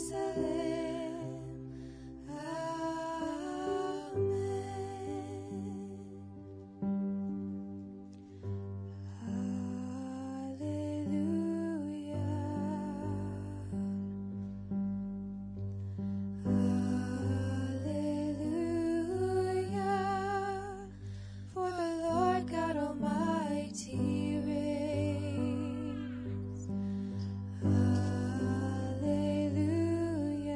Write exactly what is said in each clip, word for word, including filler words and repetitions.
Hallelujah.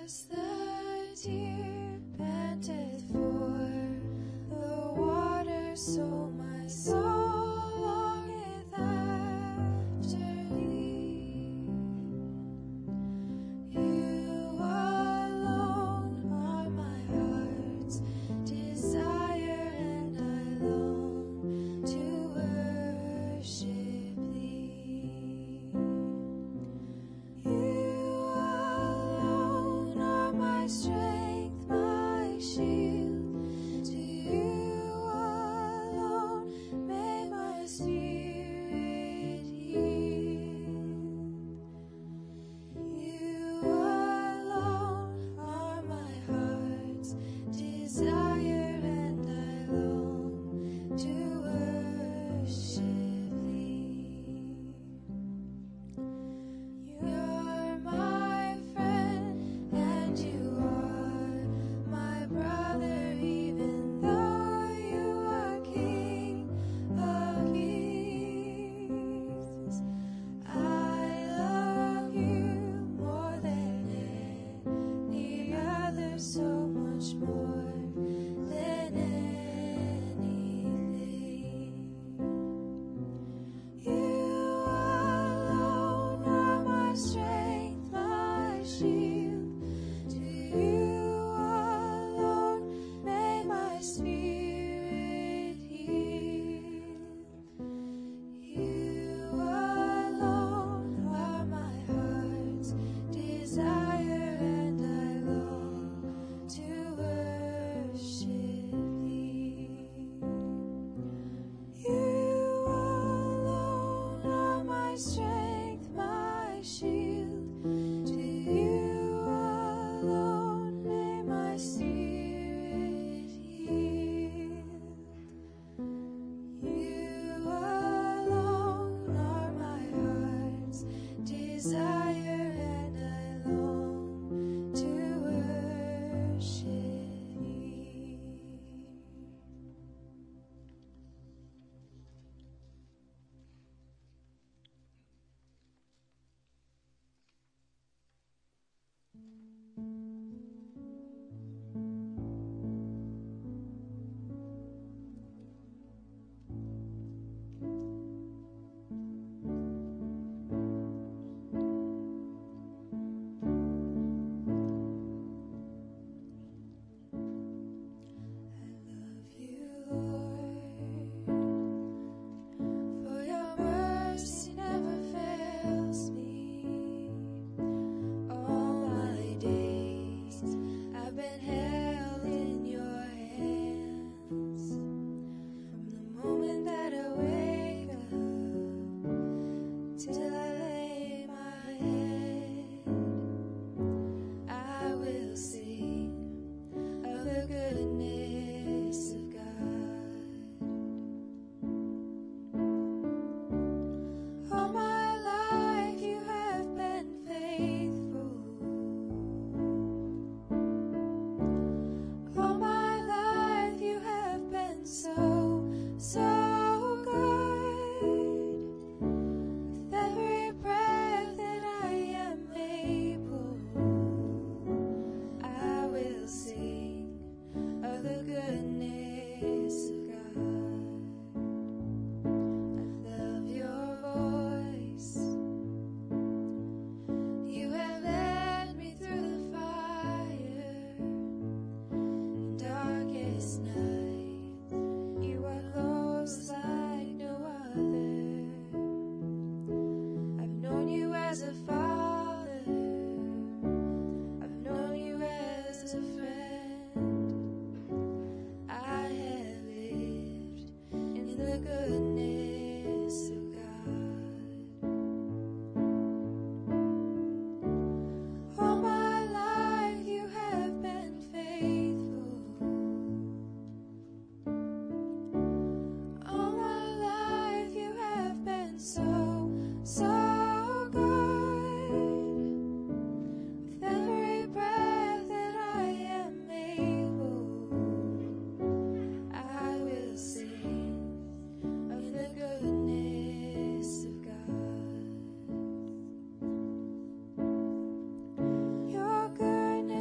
So good.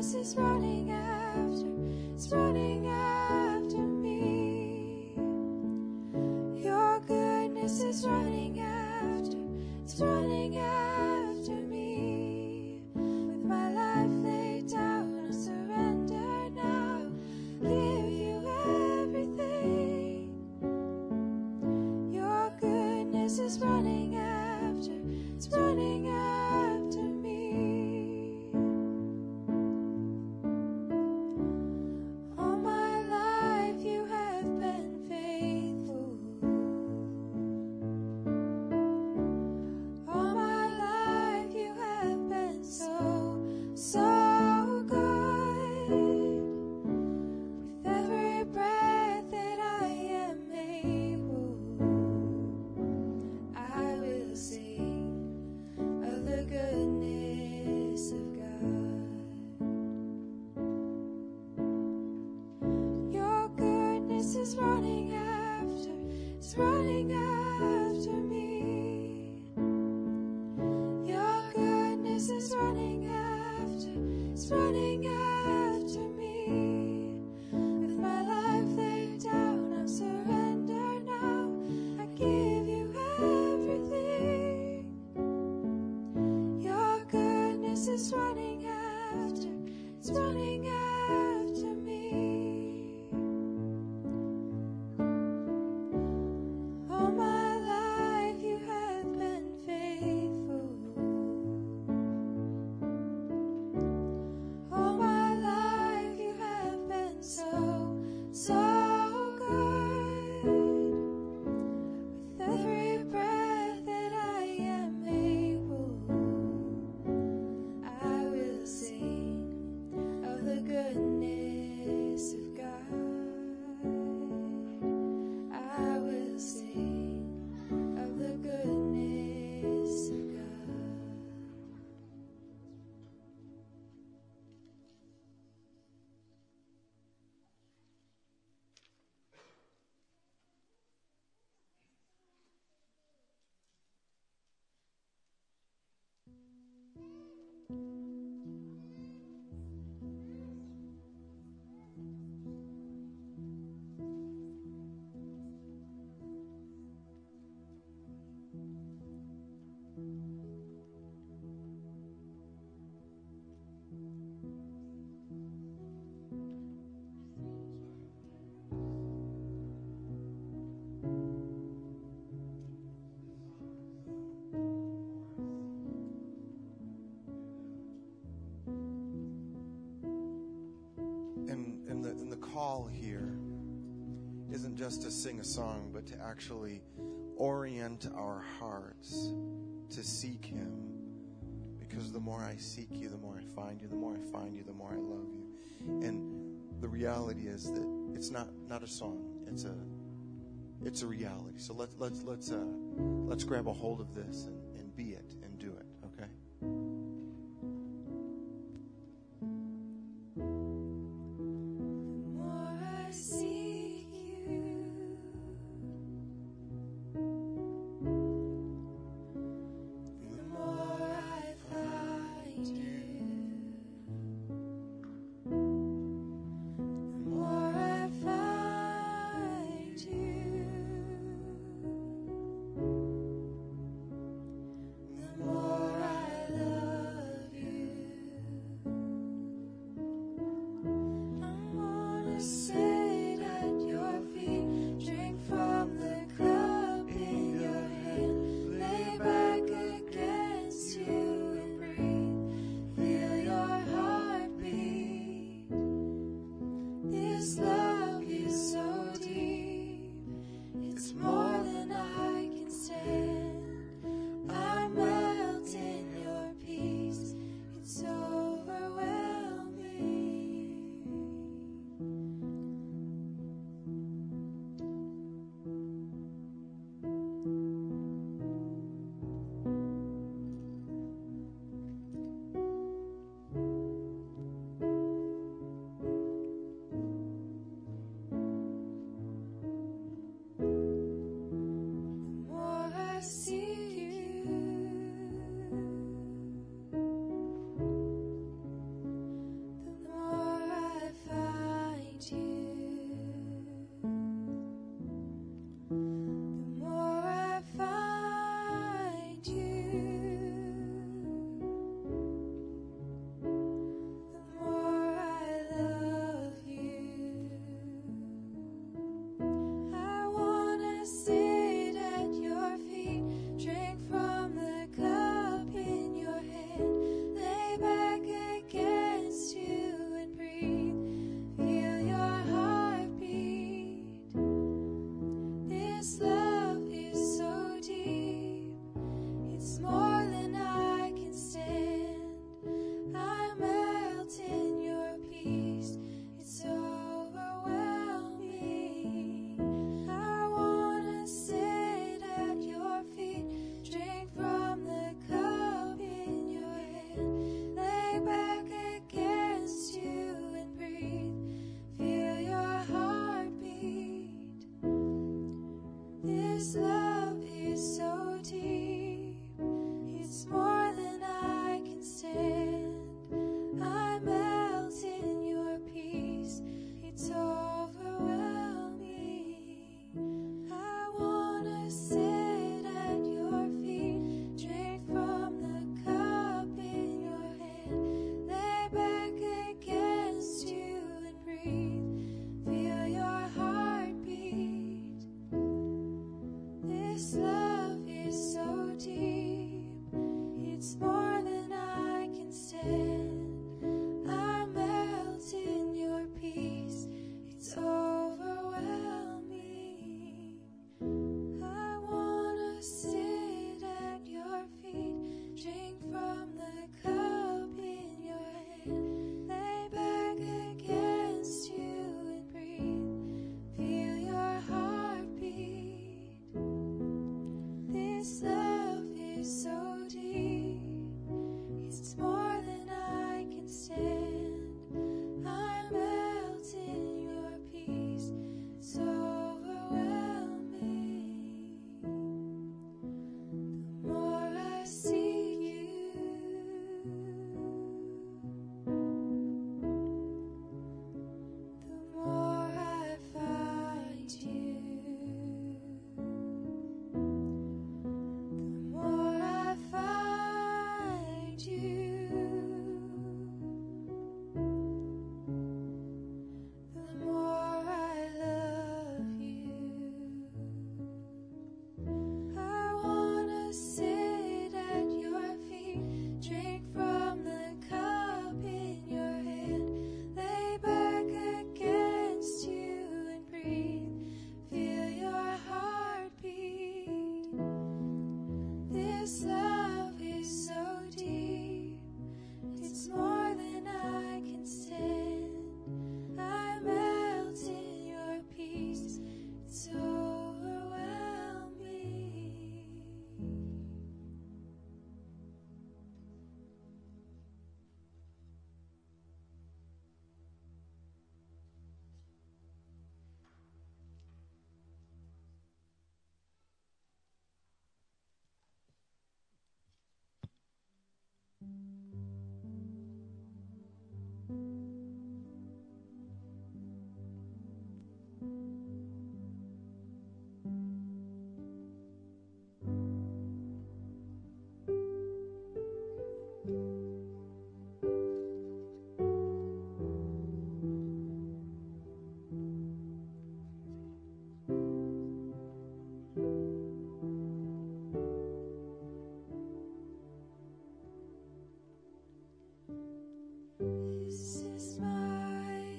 is running after, it's running after me. Your goodness is running after, it's running after me. With my life laid down, I surrender now. Give you everything. Your goodness is running after, it's running after me. All my life you have been faithful. All my life you have been so, so good. With every breath that I am able, I will sing of the goodness of God. Your goodness is running after, it's running after me. Your goodness is running after, it's running after me. With my life laid down, I'm surrendered now. I give you everything. Your goodness is running after, it's running after me. All my life you have been faithful. All my life you have been so, so good. With every breath that I am able, I will sing of the goodness of God. I will sing of the goodness of God. And, and, the, and the call here isn't just to sing a song, but to actually orient our hearts to seek Him. Because the more I seek you, the more I find you. The more I find you, the more I love you. And the reality is that it's not, not a song. It's a it's a reality. So let's let's let's uh, let's grab a hold of this and, and be it and do it. Okay. The more I seek you, the more I find you. The more I find you, the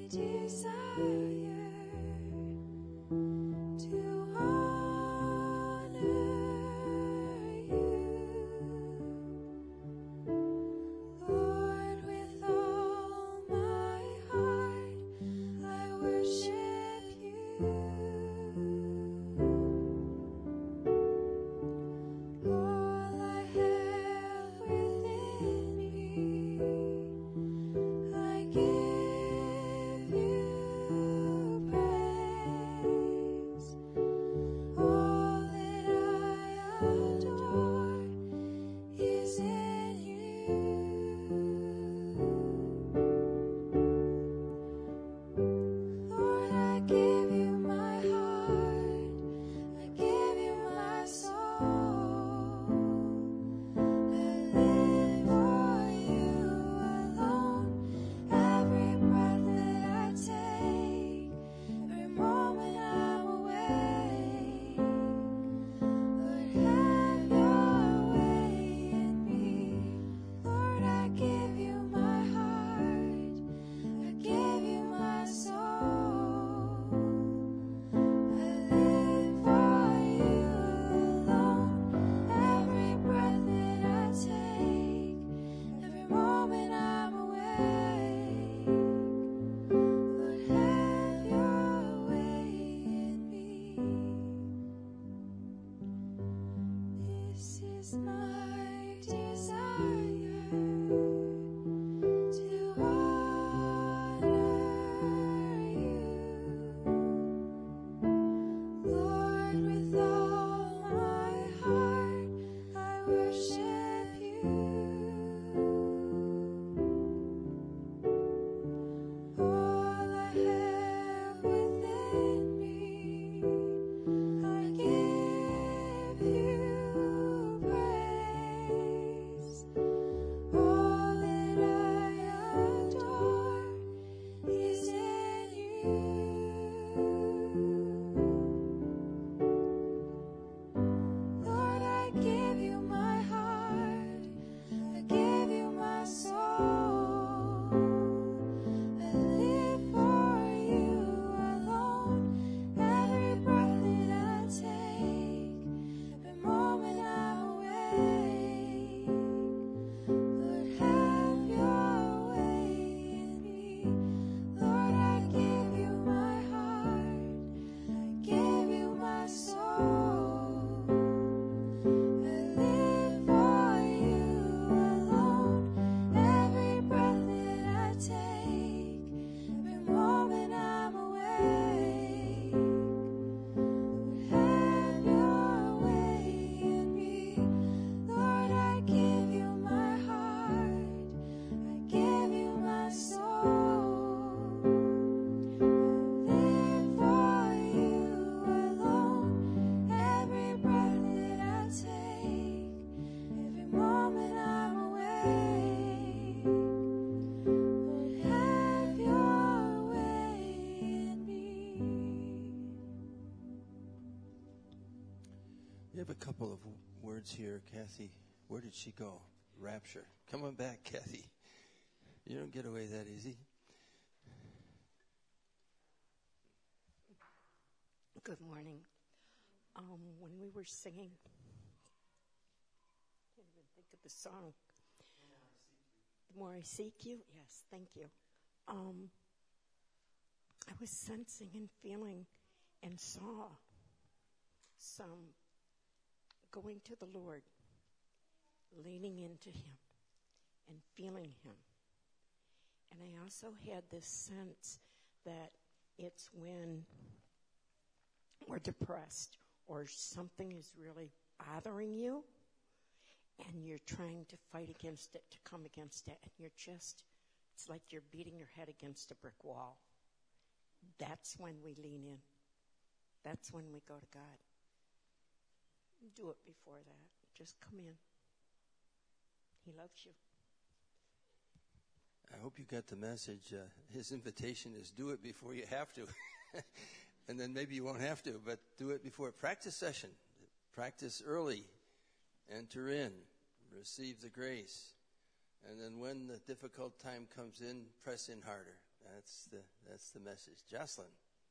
We have a couple of words here, Kathy. Where did she go? Rapture. Come on back, Kathy. You don't get away that easy. Good morning. Um, when we were singing, I can't even think of the song. The More I Seek You. Yes, thank you. Um, I was sensing and feeling and saw some going to the Lord, leaning into Him and feeling Him. And I also had this sense that it's when we're depressed or something is really bothering you and you're trying to fight against it, to come against it, and you're just, it's like you're beating your head against a brick wall. That's when we lean in. That's when we go to God. Do it before that. Just come in. He loves you. I hope you got the message. Uh, his invitation is do it before you have to. And then maybe you won't have to, but do it before. Practice session. Practice early. Enter in. Receive the grace. And then when the difficult time comes in, press in harder. That's the that's the message. Jocelyn.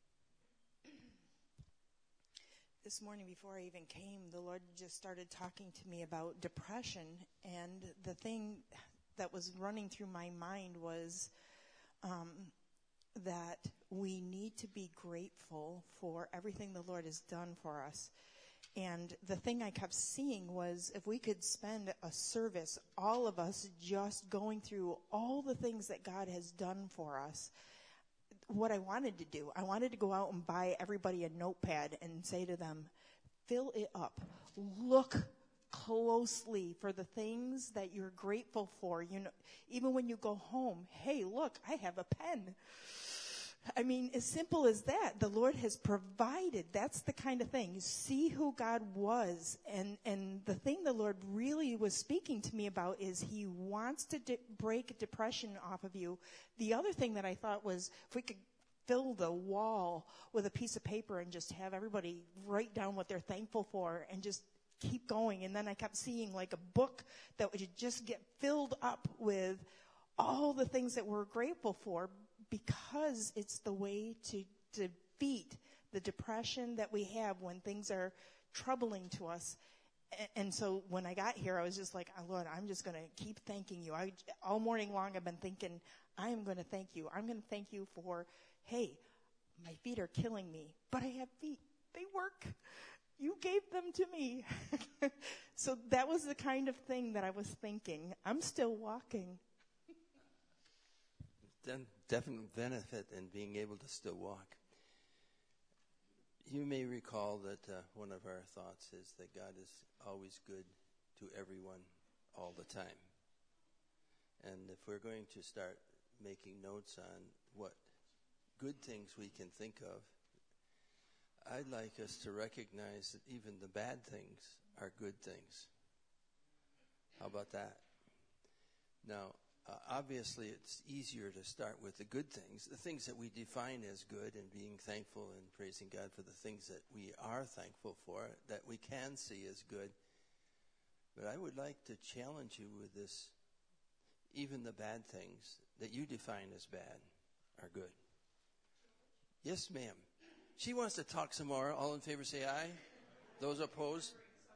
This morning before I even came, the Lord just started talking to me about depression, and the thing that was running through my mind was um, that we need to be grateful for everything the Lord has done for us. And the thing I kept seeing was if we could spend a service, all of us just going through all the things that God has done for us. What I wanted to do, I wanted to go out and buy everybody a notepad and say to them, fill it up. Look closely for the things that you're grateful for. You know, even when you go home, hey, look, I have a pen. I mean, as simple as that, the Lord has provided. That's the kind of thing. You see who God was. And, and the thing the Lord really was speaking to me about is he wants to de- break depression off of you. The other thing that I thought was if we could fill the wall with a piece of paper and just have everybody write down what they're thankful for and just keep going. And then I kept seeing like a book that would just get filled up with all the things that we're grateful for, because it's the way to defeat the depression that we have when things are troubling to us. And so when I got here, I was just like, oh, Lord, I'm just going to keep thanking you. I, all morning long, I've been thinking, I am going to thank you. I'm going to thank you for, hey, my feet are killing me, but I have feet. They work. You gave them to me. So that was the kind of thing that I was thinking. I'm still walking. Then definite benefit in being able to still walk. You may recall that uh, one of our thoughts is that God is always good to everyone all the time. And if we're going to start making notes on what good things we can think of, I'd like us to recognize that even the bad things are good things. How about that? Now, Uh, obviously, it's easier to start with the good things, the things that we define as good, and being thankful and praising God for the things that we are thankful for, that we can see as good. But I would like to challenge you with this. Even the bad things that you define as bad are good. Yes, ma'am. She wants to talk some more. All in favor say aye. Those opposed?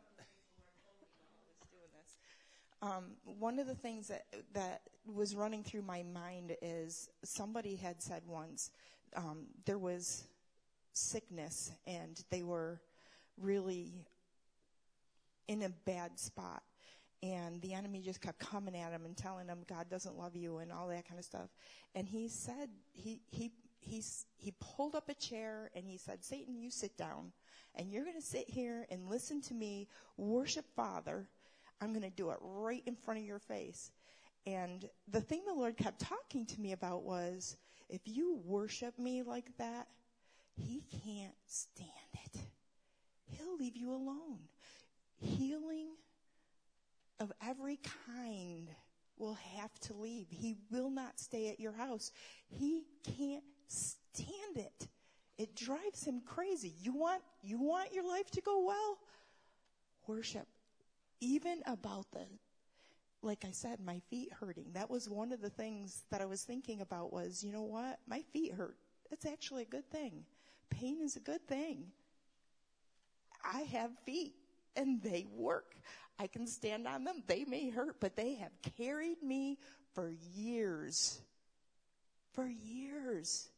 Um, one of the things that that was running through my mind is somebody had said once um, there was sickness and they were really in a bad spot, and the enemy just kept coming at him and telling him God doesn't love you and all that kind of stuff. And he said he he he he pulled up a chair and he said, Satan, you sit down, and you're going to sit here and listen to me worship Father. I'm going to do it right in front of your face. And the thing the Lord kept talking to me about was, if you worship me like that, he can't stand it. He'll leave you alone. Healing of every kind will have to leave. He will not stay at your house. He can't stand it. It drives him crazy. You want, you want your life to go well? Worship. Even about the, like I said, my feet hurting. That was one of the things that I was thinking about was, you know what? My feet hurt. It's actually a good thing. Pain is a good thing. I have feet and they work. I can stand on them. They may hurt, but they have carried me for years. For years.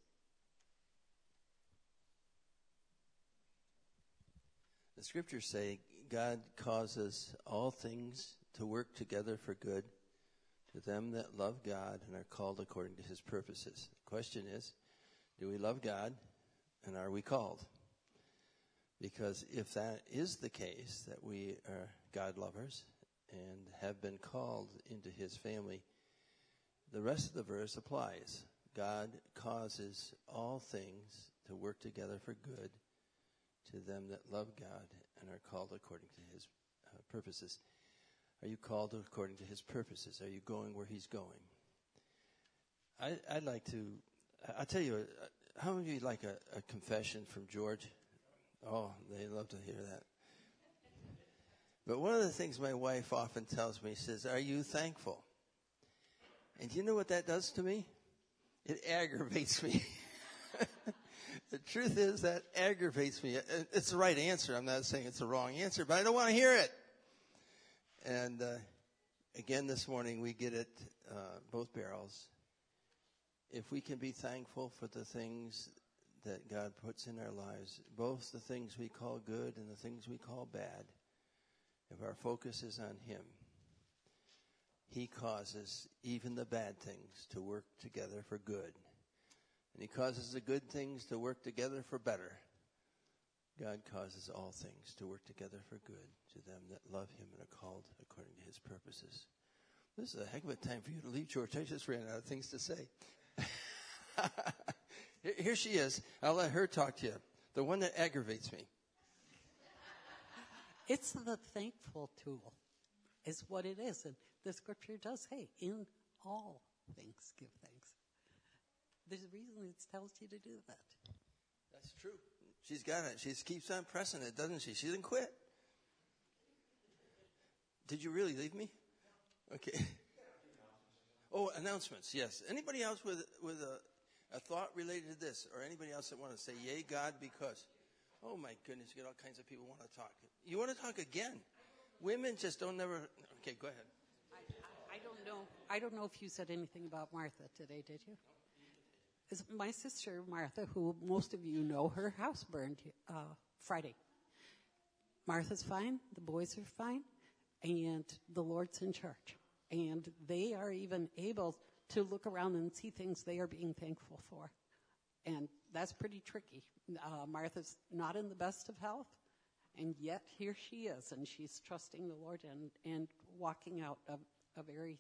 The scriptures say God causes all things to work together for good to them that love God and are called according to his purposes. The question is, do we love God and are we called? Because if that is the case, that we are God lovers and have been called into his family, the rest of the verse applies. God causes all things to work together for good to them that love God and are called according to his uh, purposes. Are you called according to his purposes? Are you going where he's going? I, I'd like to, I'll tell you, uh, how many of you like a, a confession from George? Oh, they love to hear that. But one of the things my wife often tells me, says, are you thankful? And do you know what that does to me? It aggravates me. The truth is that aggravates me. It's the right answer. I'm not saying it's the wrong answer, but I don't want to hear it. And uh, again, this morning we get it, uh, both barrels. If we can be thankful for the things that God puts in our lives, both the things we call good and the things we call bad, if our focus is on Him, He causes even the bad things to work together for good. And He causes the good things to work together for better. God causes all things to work together for good to them that love Him and are called according to His purposes. This is a heck of a time for you to leave, George. I just ran out of things to say. Here she is. I'll let her talk to you. The one that aggravates me. It's the thankful tool is what it is. And the scripture does say, in all things give thanks. There's a reason it tells you to do that. That's true. She's got it. She keeps on pressing it, doesn't she? She didn't quit. Did you really leave me? Okay. Oh, announcements, yes. Anybody else with with a, a thought related to this, or anybody else that want to say, yay, God, because? Oh, my goodness, you get all kinds of people who want to talk. You want to talk again? Women just don't never. Okay, go ahead. I, I, I don't know. I don't know if you said anything about Martha today, did you? Is my sister Martha, who most of you know, her house burned uh, Friday. Martha's fine. The boys are fine. And the Lord's in charge. And they are even able to look around and see things they are being thankful for. And that's pretty tricky. Uh, Martha's not in the best of health, and yet here she is, and she's trusting the Lord and, and walking out a, a very,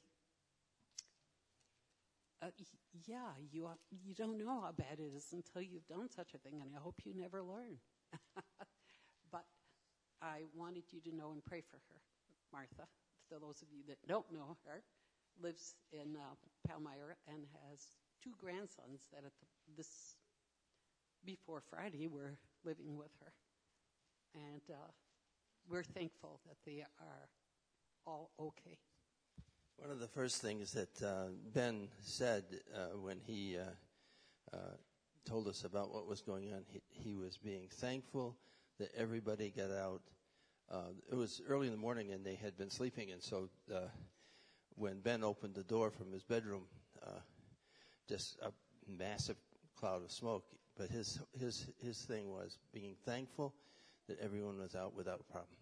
uh, yeah, you uh, you don't know how bad it is until you've done such a thing, and I hope you never learn. But I wanted you to know and pray for her, Martha. For those of you that don't know her, lives in uh, Palmyra and has two grandsons that at the, this before Friday were living with her, and uh, we're thankful that they are all okay. One of the first things that uh, Ben said uh, when he uh, uh, told us about what was going on, he, he was being thankful that everybody got out. Uh, it was early in the morning, and they had been sleeping, and so uh, when Ben opened the door from his bedroom, uh, just a massive cloud of smoke. But his his his thing was being thankful that everyone was out without a problem.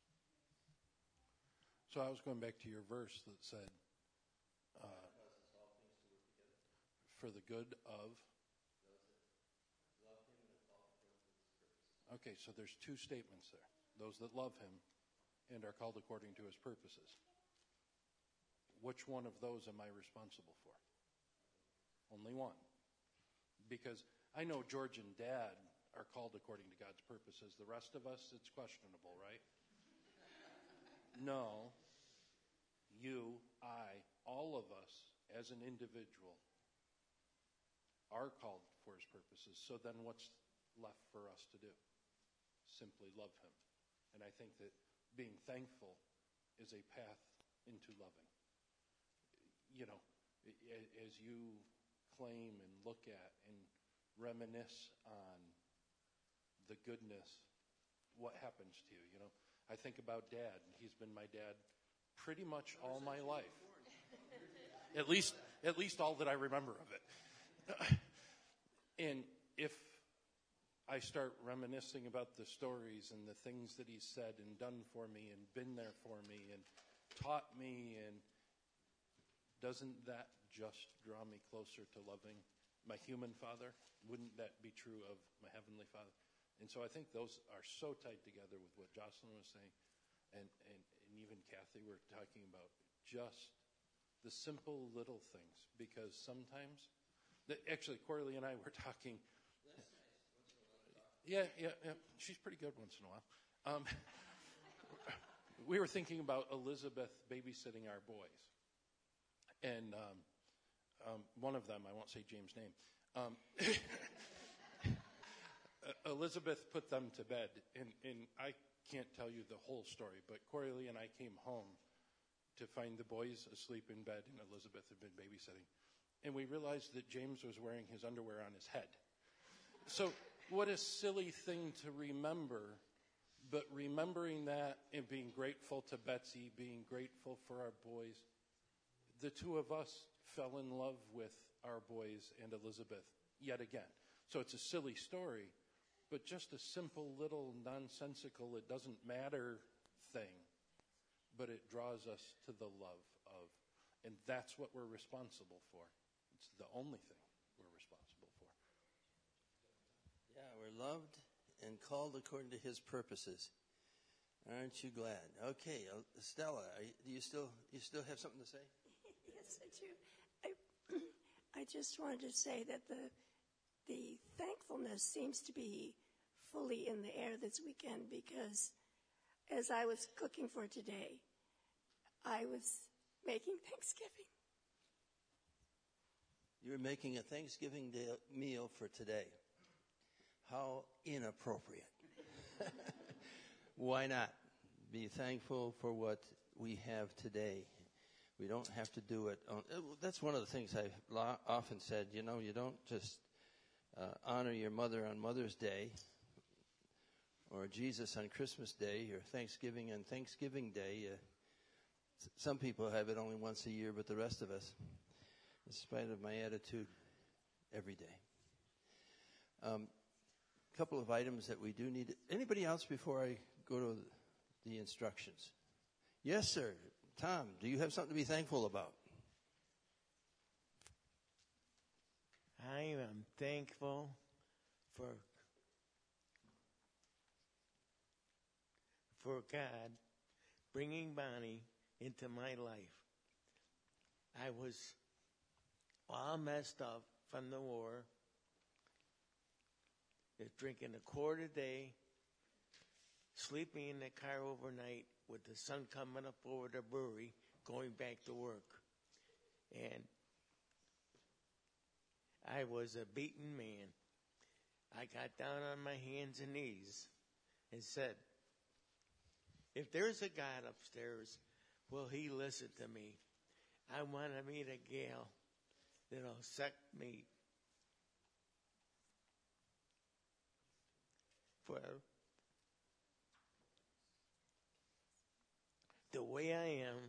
So I was going back to your verse that said, uh, for the good of... Okay, so there's two statements there. Those that love Him and are called according to His purposes. Which one of those am I responsible for? Only one. Because I know George and Dad are called according to God's purposes. The rest of us, it's questionable, right? No. You, I, all of us, as an individual, are called for His purposes. So then what's left for us to do? Simply love Him. And I think that being thankful is a path into loving. You know, as you claim and look at and reminisce on the goodness, what happens to you, you know? I think about Dad. He's been my dad pretty much all my life. At least, at least all that I remember of it. And if I start reminiscing about the stories and the things that He's said and done for me and been there for me and taught me, and doesn't that just draw me closer to loving my human father? Wouldn't that be true of my heavenly Father? And so I think those are so tied together with what Jocelyn was saying, and, and, and even Kathy were talking about, just the simple little things. Because sometimes, the, actually Corley and I were talking. Yeah, yeah, yeah. She's pretty good once in a while. Um, we were thinking about Elizabeth babysitting our boys. And um, um, one of them, I won't say James' name, um, Elizabeth put them to bed. And, and I can't tell you the whole story, but Corley and I came home to find the boys asleep in bed and Elizabeth had been babysitting. and we realized that James was wearing his underwear on his head. So what a silly thing to remember, but remembering that and being grateful to Betsy, being grateful for our boys. The two of us fell in love with our boys and Elizabeth yet again. So it's a silly story, but just a simple little nonsensical, it doesn't matter thing, but it draws us to the love of, and that's what we're responsible for. It's the only thing we're responsible for. Yeah, we're loved and called according to his purposes. Aren't you glad? Okay, uh, Stella, are you, do you still you still have something to say? Yes, I do. I, I just wanted to say that the the thankfulness seems to be fully in the air this weekend, because as I was cooking for today, I was making Thanksgiving. You were making a Thanksgiving day meal for today. How inappropriate. Why not? Be thankful for what we have today. We don't have to do it on, that's one of the things I've lo- often said, you know, you don't just uh, honor your mother on Mother's Day, or Jesus on Christmas Day, or Thanksgiving on Thanksgiving Day. Uh, s- some people have it only once a year, but the rest of us, in spite of my attitude, every day. Um, couple of items that we do need. Anybody else before I go to the instructions? Yes, sir. Tom, do you have something to be thankful about? I am thankful for for God bringing Bonnie into my life. I was all messed up from the war. Just drinking a quart a day, sleeping in the car overnight with the sun coming up over the brewery, going back to work. And I was a beaten man. I got down on my hands and knees and said, if there's a God upstairs, will he listen to me? I want to meet a gal that'll suck me for the way I am.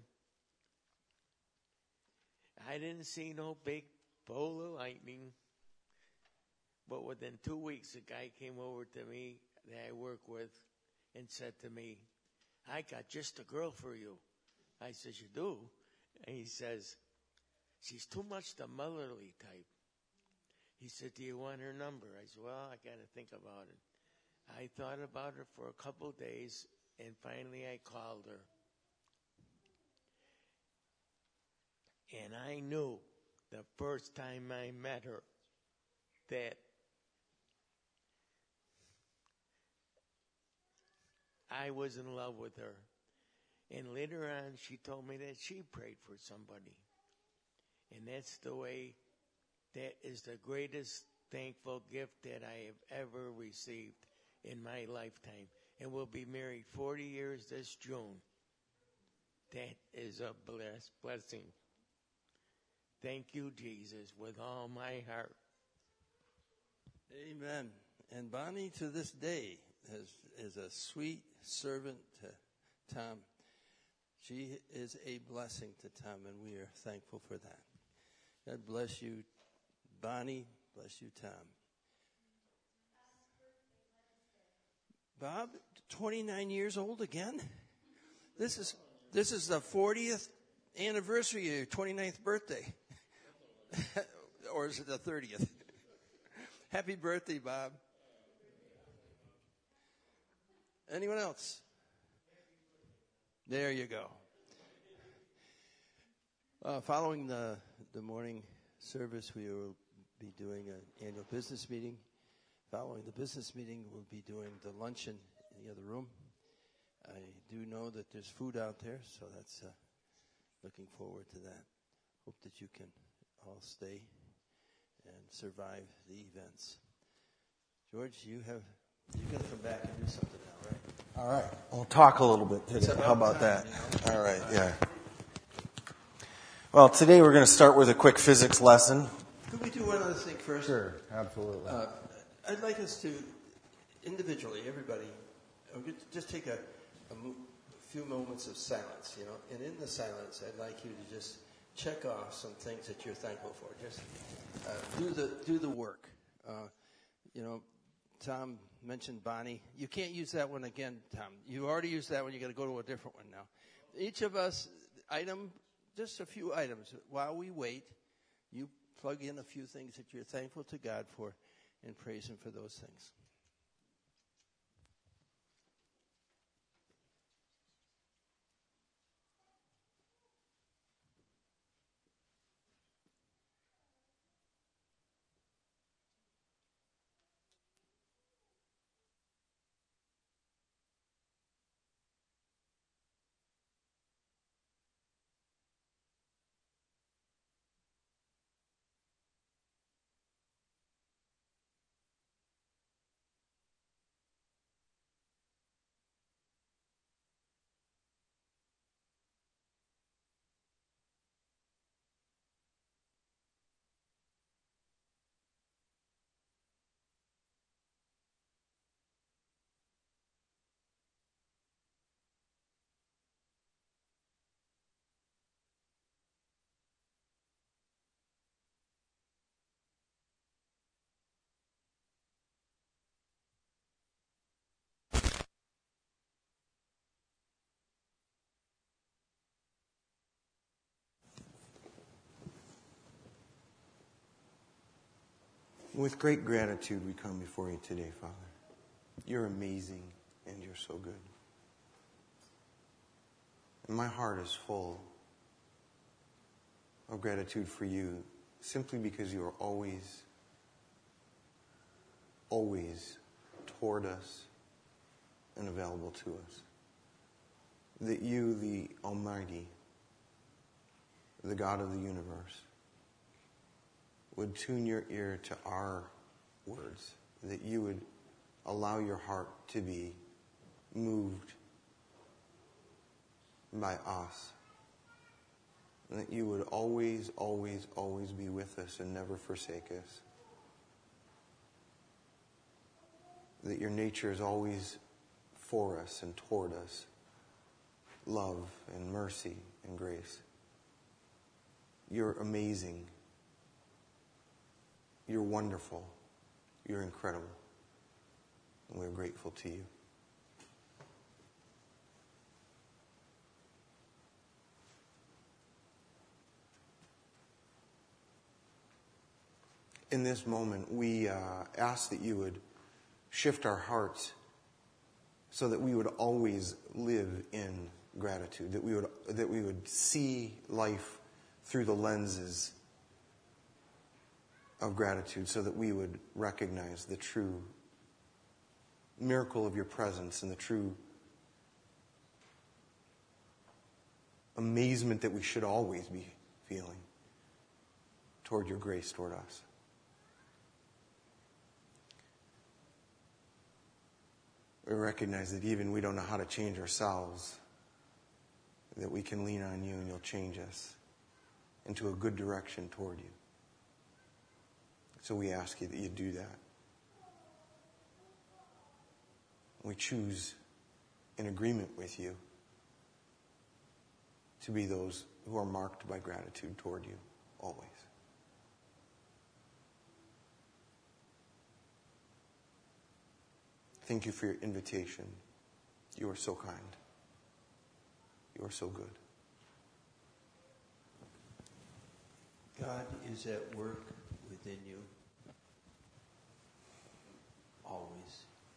I didn't see no big bolt of lightning, but within two weeks, a guy came over to me that I work with and said to me, I got just a girl for you. I said, you do? And he says, she's too much the motherly type. He said, do you want her number? I said, well, I got to think about it. I thought about her for a couple of days, and finally I called her. And I knew the first time I met her that I was in love with her. And later on, she told me that she prayed for somebody. And that's the way, that is the greatest thankful gift that I have ever received in my lifetime. And we'll be married forty years this June. That is a bless, blessing. Thank you, Jesus, with all my heart. Amen. And Bonnie, to this day, is, is a sweet servant to Tom. She is a blessing to Tom, and we are thankful for that. God bless you, Bonnie. Bless you, Tom. Bob, twenty-nine years old again? This is this is the fortieth anniversary of your twenty-ninth birthday. Or is it the thirtieth? Happy birthday, Bob. Anyone else? There you go. Uh, following the, the morning service, we will be doing an annual business meeting. Following the business meeting, we'll be doing the luncheon in the other room. I do know that there's food out there, so that's uh, looking forward to that. Hope that you can all stay and survive the events. George, you have you're going to come back and do something now, right? All right. We'll talk a little bit today. How about that? All right. Yeah. Well, today we're going to start with a quick physics lesson. Could we do one other thing first? Sure, absolutely. Uh, I'd like us to, individually, everybody, uh, just take a, a mo- few moments of silence, you know. And in the silence, I'd like you to just check off some things that you're thankful for. Just uh, do the do the work. Uh, you know, Tom mentioned Bonnie. You can't use that one again, Tom. You already used that one. You got to go to a different one now. Each of us, item, just a few items. While we wait, you plug in a few things that you're thankful to God for and praise Him for those things. With great gratitude, we come before you today, Father. You're amazing and you're so good. And my heart is full of gratitude for you, simply because you are always, always toward us and available to us. That you, the Almighty, the God of the universe, would tune your ear to our words, that you would allow your heart to be moved by us, and that you would always, always, always be with us and never forsake us, that your nature is always for us and toward us, love and mercy and grace. You're amazing. You're wonderful. You're incredible. And we're grateful to you. In this moment, we uh, ask that you would shift our hearts so that we would always live in gratitude, that we would that we would see life through the lenses of gratitude, so that we would recognize the true miracle of your presence and the true amazement that we should always be feeling toward your grace toward us. We recognize that even we don't know how to change ourselves, that we can lean on you and you'll change us into a good direction toward you. So we ask you that you do that. We choose, in agreement with you, to be those who are marked by gratitude toward you always. Thank you for your invitation. You are so kind. You are so good. God is at work within you always.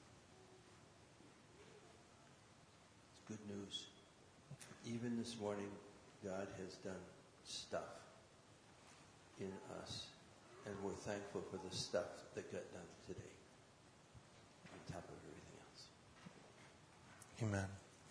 It's good news. Even this morning, God has done stuff in us, and we're thankful for the stuff that got done today, on top of everything else. Amen.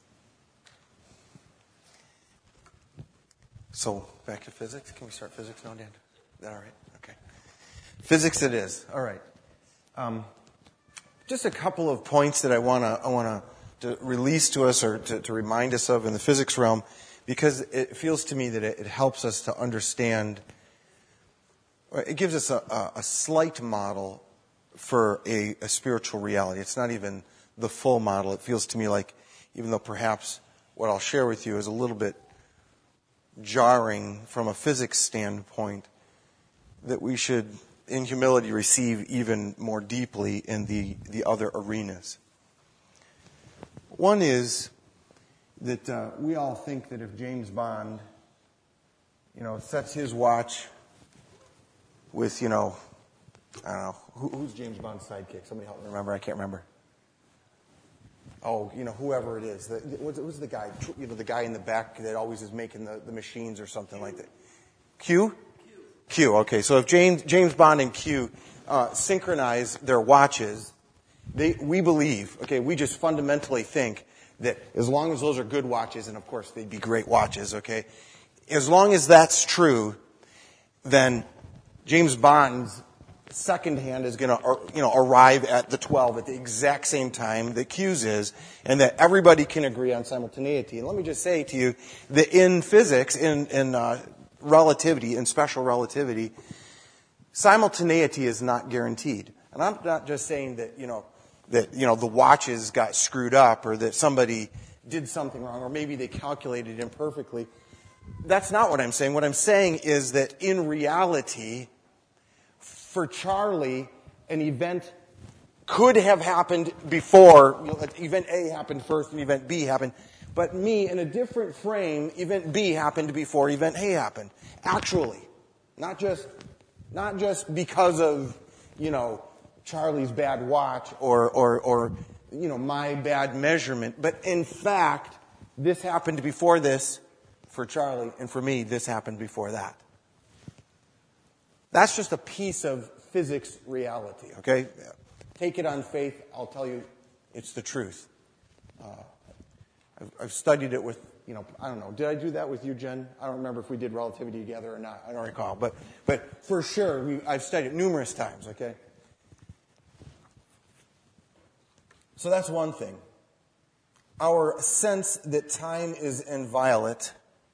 So, back to physics. Can we start physics now, Dan? Is that all right? Okay. Physics it is. All right. Um, just a couple of points that I want to I want to release to us or to, to remind us of in the physics realm because it feels to me that it, it helps us to understand, it gives us a, a, a slight model for a, a spiritual reality. It's not even the full model. It feels to me like, even though perhaps what I'll share with you is a little bit jarring from a physics standpoint, that we should, in humility, receive even more deeply in the, the other arenas. One is that uh, we all think that if James Bond, you know, sets his watch with, you know, I don't know, who, who's James Bond's sidekick? Somebody help me remember. I can't remember. Oh, you know, whoever it is. The, what's, what's the guy? You know, the guy in the back that always is making the, the machines or something like that. Q? Q. Okay, so if James James Bond and Q uh, synchronize their watches, they we believe, okay, we just fundamentally think that as long as those are good watches, and of course they'd be great watches, okay, as long as that's true, then James Bond's second hand is going to, you know, arrive at the twelve at the exact same time that Q's is, and that everybody can agree on simultaneity. And let me just say to you that in physics, in in uh, relativity, in special relativity, simultaneity is not guaranteed. And I'm not just saying that, you know, that, you know, the watches got screwed up or that somebody did something wrong or maybe they calculated imperfectly. That's not what I'm saying. What I'm saying is that in reality, for Charlie, an event could have happened before. You know, event A happened first and event B happened. But me, in a different frame, event B happened before event A happened. Actually. Not just, not just because of, you know, Charlie's bad watch or, or, or, you know, my bad measurement. But in fact, this happened before this for Charlie, and for me, this happened before that. That's just a piece of physics reality, okay? Take it on faith. I'll tell you it's the truth. Uh, I've, I've studied it with, you know, I don't know. Did I do that with you, Jen? I don't remember if we did relativity together or not. I don't recall. But but for sure, we, I've studied it numerous times, okay? So that's one thing. Our sense that time is inviolate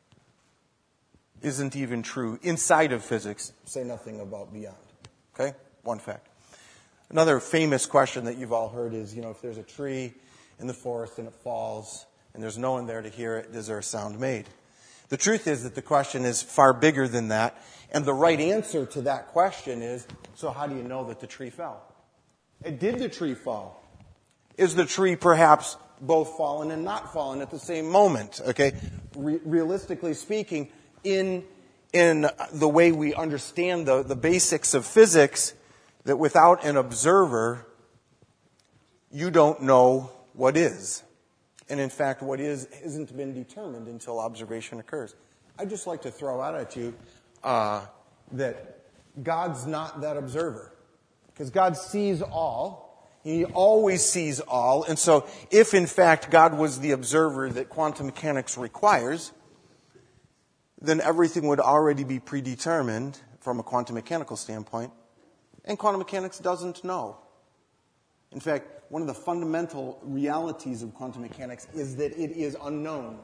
isn't even true inside of physics, say nothing about beyond. Okay? One fact. Another famous question that you've all heard is, you know, if there's a tree in the forest and it falls and there's no one there to hear it, is there a sound made? The truth is that the question is far bigger than that, and the right answer to that question is, so how do you know that the tree fell? And did the tree fall? Is the tree perhaps both fallen and not fallen at the same moment? Okay? Re- realistically speaking, in in the way we understand the, the basics of physics, that without an observer, you don't know what is. And in fact, what is hasn't been determined until observation occurs. I'd just like to throw out at you uh, that God's not that observer. Because God sees all. He always sees all. And so if, in fact, God was the observer that quantum mechanics requires, then everything would already be predetermined from a quantum mechanical standpoint. And quantum mechanics doesn't know. In fact, one of the fundamental realities of quantum mechanics is that it is unknown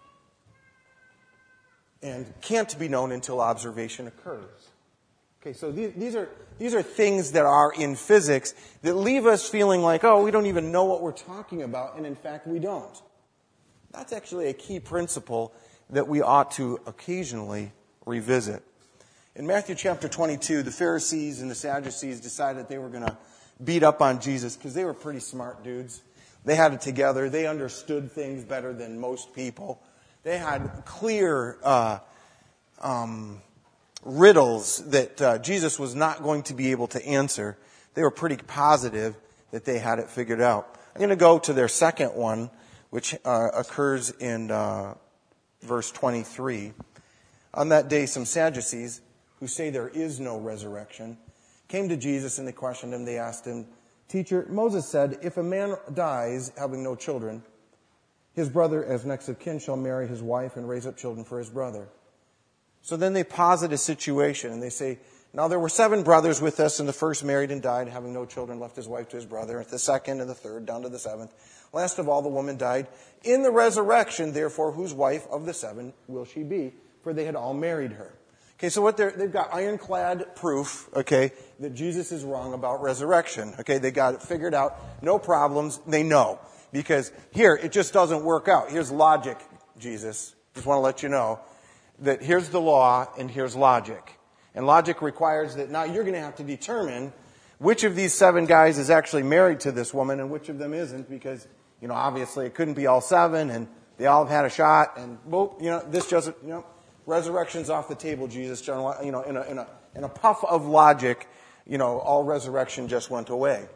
and can't be known until observation occurs. Okay, so these, these are these are things that are in physics that leave us feeling like, oh, we don't even know what we're talking about, and in fact, we don't. That's actually a key principle that we ought to occasionally revisit. In Matthew chapter twenty-two, the Pharisees and the Sadducees decided they were going to beat up on Jesus because they were pretty smart dudes. They had it together. They understood things better than most people. They had clear uh, um, riddles that uh, Jesus was not going to be able to answer. They were pretty positive that they had it figured out. I'm going to go to their second one, which uh, occurs in uh, verse twenty-three. On that day, some Sadducees, who say there is no resurrection, came to Jesus and they questioned him. They asked him, "Teacher, Moses said, if a man dies having no children, his brother as next of kin shall marry his wife and raise up children for his brother." So then they posit a situation and they say, Now there were seven brothers with us, and the first married and died, having no children, left his wife to his brother. The second and the third, down to the seventh. Last of all, the woman died. In the resurrection, therefore, whose wife of the seven will she be? For they had all married her. Okay, so what they're, they've got ironclad proof, okay, that Jesus is wrong about resurrection. Okay, they got it figured out. No problems. They know. Because here, it just doesn't work out. Here's logic, Jesus. Just want to let you know that here's the law and here's logic. And logic requires that now you're going to have to determine which of these seven guys is actually married to this woman and which of them isn't, because, you know, obviously it couldn't be all seven, and they all have had a shot, and, well, you know, this doesn't, you know, resurrection's off the table, Jesus. You know, in a, in a, in a puff of logic, you know, all resurrection just went away.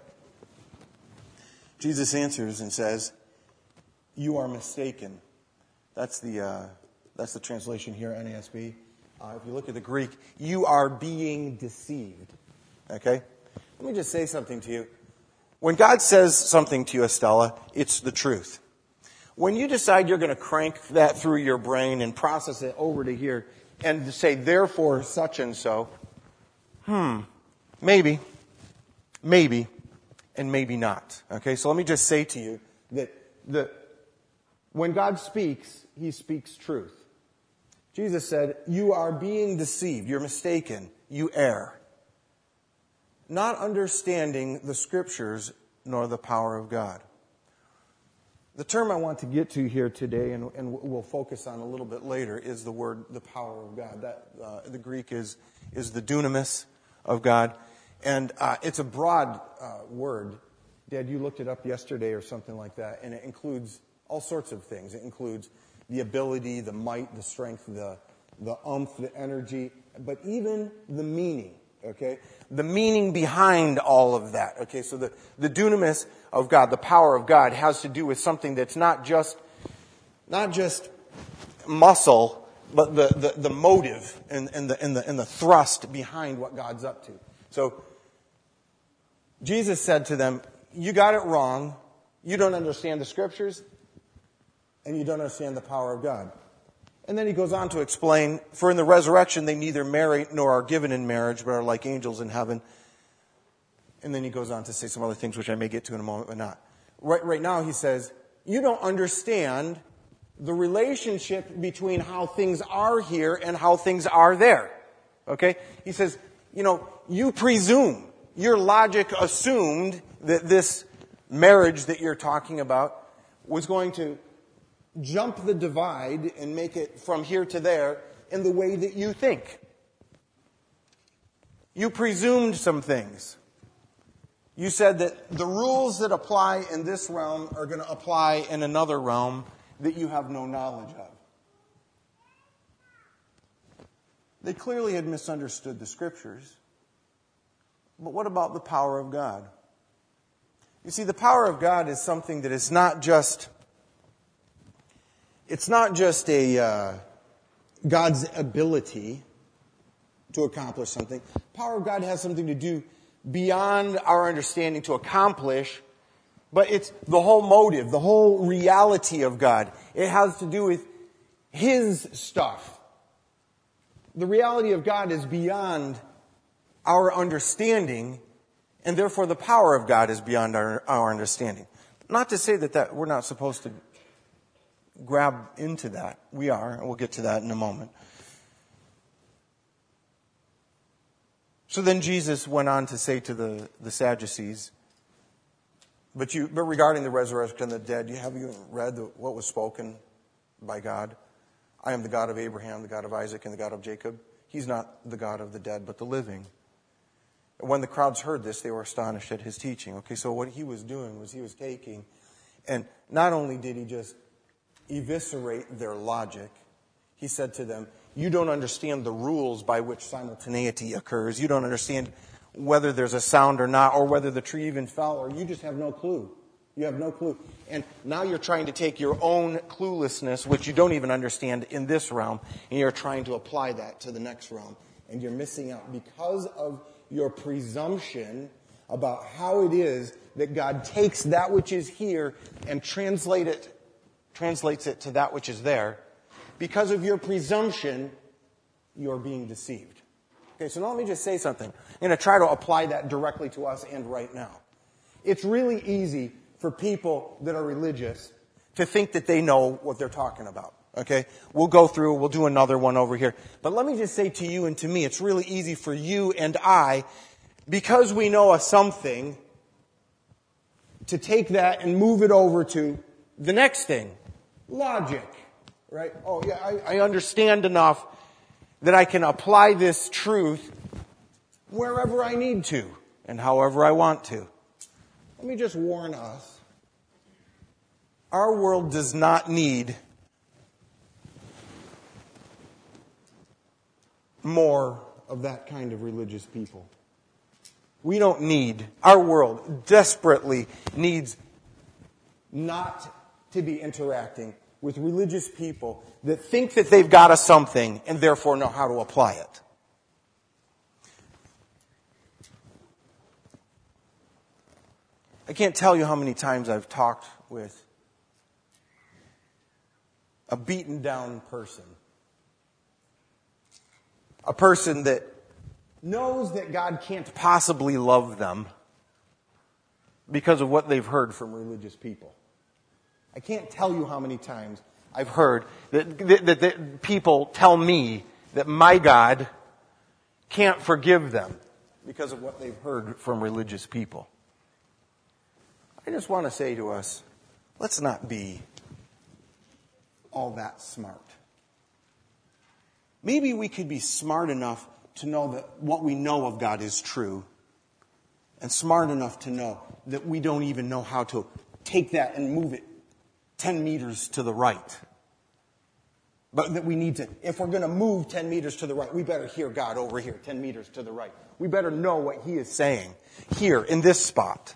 Jesus answers and says, you are mistaken. That's the, uh, that's the translation here, N A S B. Uh, if you look at the Greek, you are being deceived. Okay? Let me just say something to you. When God says something to you, Estella, it's the truth. When you decide you're going to crank that through your brain and process it over to here and say, therefore, such and so, hmm, maybe, maybe, and maybe not. Okay? So let me just say to you that the, when God speaks, He speaks truth. Jesus said, you are being deceived. You're mistaken. You err. Not understanding the Scriptures nor the power of God. The term I want to get to here today, and, and we'll focus on a little bit later, is the word, the power of God. That uh, the Greek is is the dunamis of God. And uh, it's a broad uh, word. Dad, you looked it up yesterday or something like that, and it includes all sorts of things. It includes the ability, the might, the strength, the the umph, the energy, but even the meaning, okay? The meaning behind all of that, okay? So the, the dunamis of God, the power of God, has to do with something that's not just not just muscle, but the, the, the motive and, and, the, and, the, and the thrust behind what God's up to. So Jesus said to them, you got it wrong. You don't understand the Scriptures, and you don't understand the power of God. And then he goes on to explain, for in the resurrection they neither marry nor are given in marriage, but are like angels in heaven. And then he goes on to say some other things, which I may get to in a moment, but not. Right, right now he says, you don't understand the relationship between how things are here and how things are there. Okay? He says, you know, you presume, your logic assumed that this marriage that you're talking about was going to jump the divide and make it from here to there in the way that you think. You presumed some things. You said that the rules that apply in this realm are going to apply in another realm that you have no knowledge of. They clearly had misunderstood the Scriptures. But what about the power of God? You see, the power of God is something that is not just It's not just a uh, God's ability to accomplish something. The power of God has something to do beyond our understanding to accomplish, but it's the whole motive, the whole reality of God. It has to do with His stuff. The reality of God is beyond our understanding, and therefore the power of God is beyond our, our understanding. Not to say that, that we're not supposed to grab into that. We are, and we'll get to that in a moment. So then Jesus went on to say to the, the Sadducees, but you, but regarding the resurrection of the dead, have you read the, what was spoken by God? I am the God of Abraham, the God of Isaac, and the God of Jacob. He's not the God of the dead, but the living. And when the crowds heard this, they were astonished at his teaching. Okay, so what he was doing was he was taking, and not only did he just eviscerate their logic, he said to them, you don't understand the rules by which simultaneity occurs. You don't understand whether there's a sound or not, or whether the tree even fell, or you just have no clue. You have no clue. And now you're trying to take your own cluelessness, which you don't even understand in this realm, and you're trying to apply that to the next realm. And you're missing out because of your presumption about how it is that God takes that which is here and translate it translates it to that which is there. Because of your presumption, you're being deceived. Okay, so now let me just say something. I'm going to try to apply that directly to us and right now. It's really easy for people that are religious to think that they know what they're talking about. Okay? We'll go through, we'll do another one over here. But let me just say to you and to me, it's really easy for you and I, because we know a something, to take that and move it over to the next thing. Logic. Right? Oh, yeah, I, I understand enough that I can apply this truth wherever I need to and however I want to. Let me just warn us. Our world does not need more of that kind of religious people. We don't need, our world desperately needs not to be interacting with religious people that think that they've got a something and therefore know how to apply it. I can't tell you how many times I've talked with a beaten down person. A person that knows that God can't possibly love them because of what they've heard from religious people. I can't tell you how many times I've heard that, that, that, that people tell me that my God can't forgive them because of what they've heard from religious people. I just want to say to us, let's not be all that smart. Maybe we could be smart enough to know that what we know of God is true, and smart enough to know that we don't even know how to take that and move it ten meters to the right. But that we need to, if we're going to move ten meters to the right, we better hear God over here, ten meters to the right. We better know what He is saying here in this spot.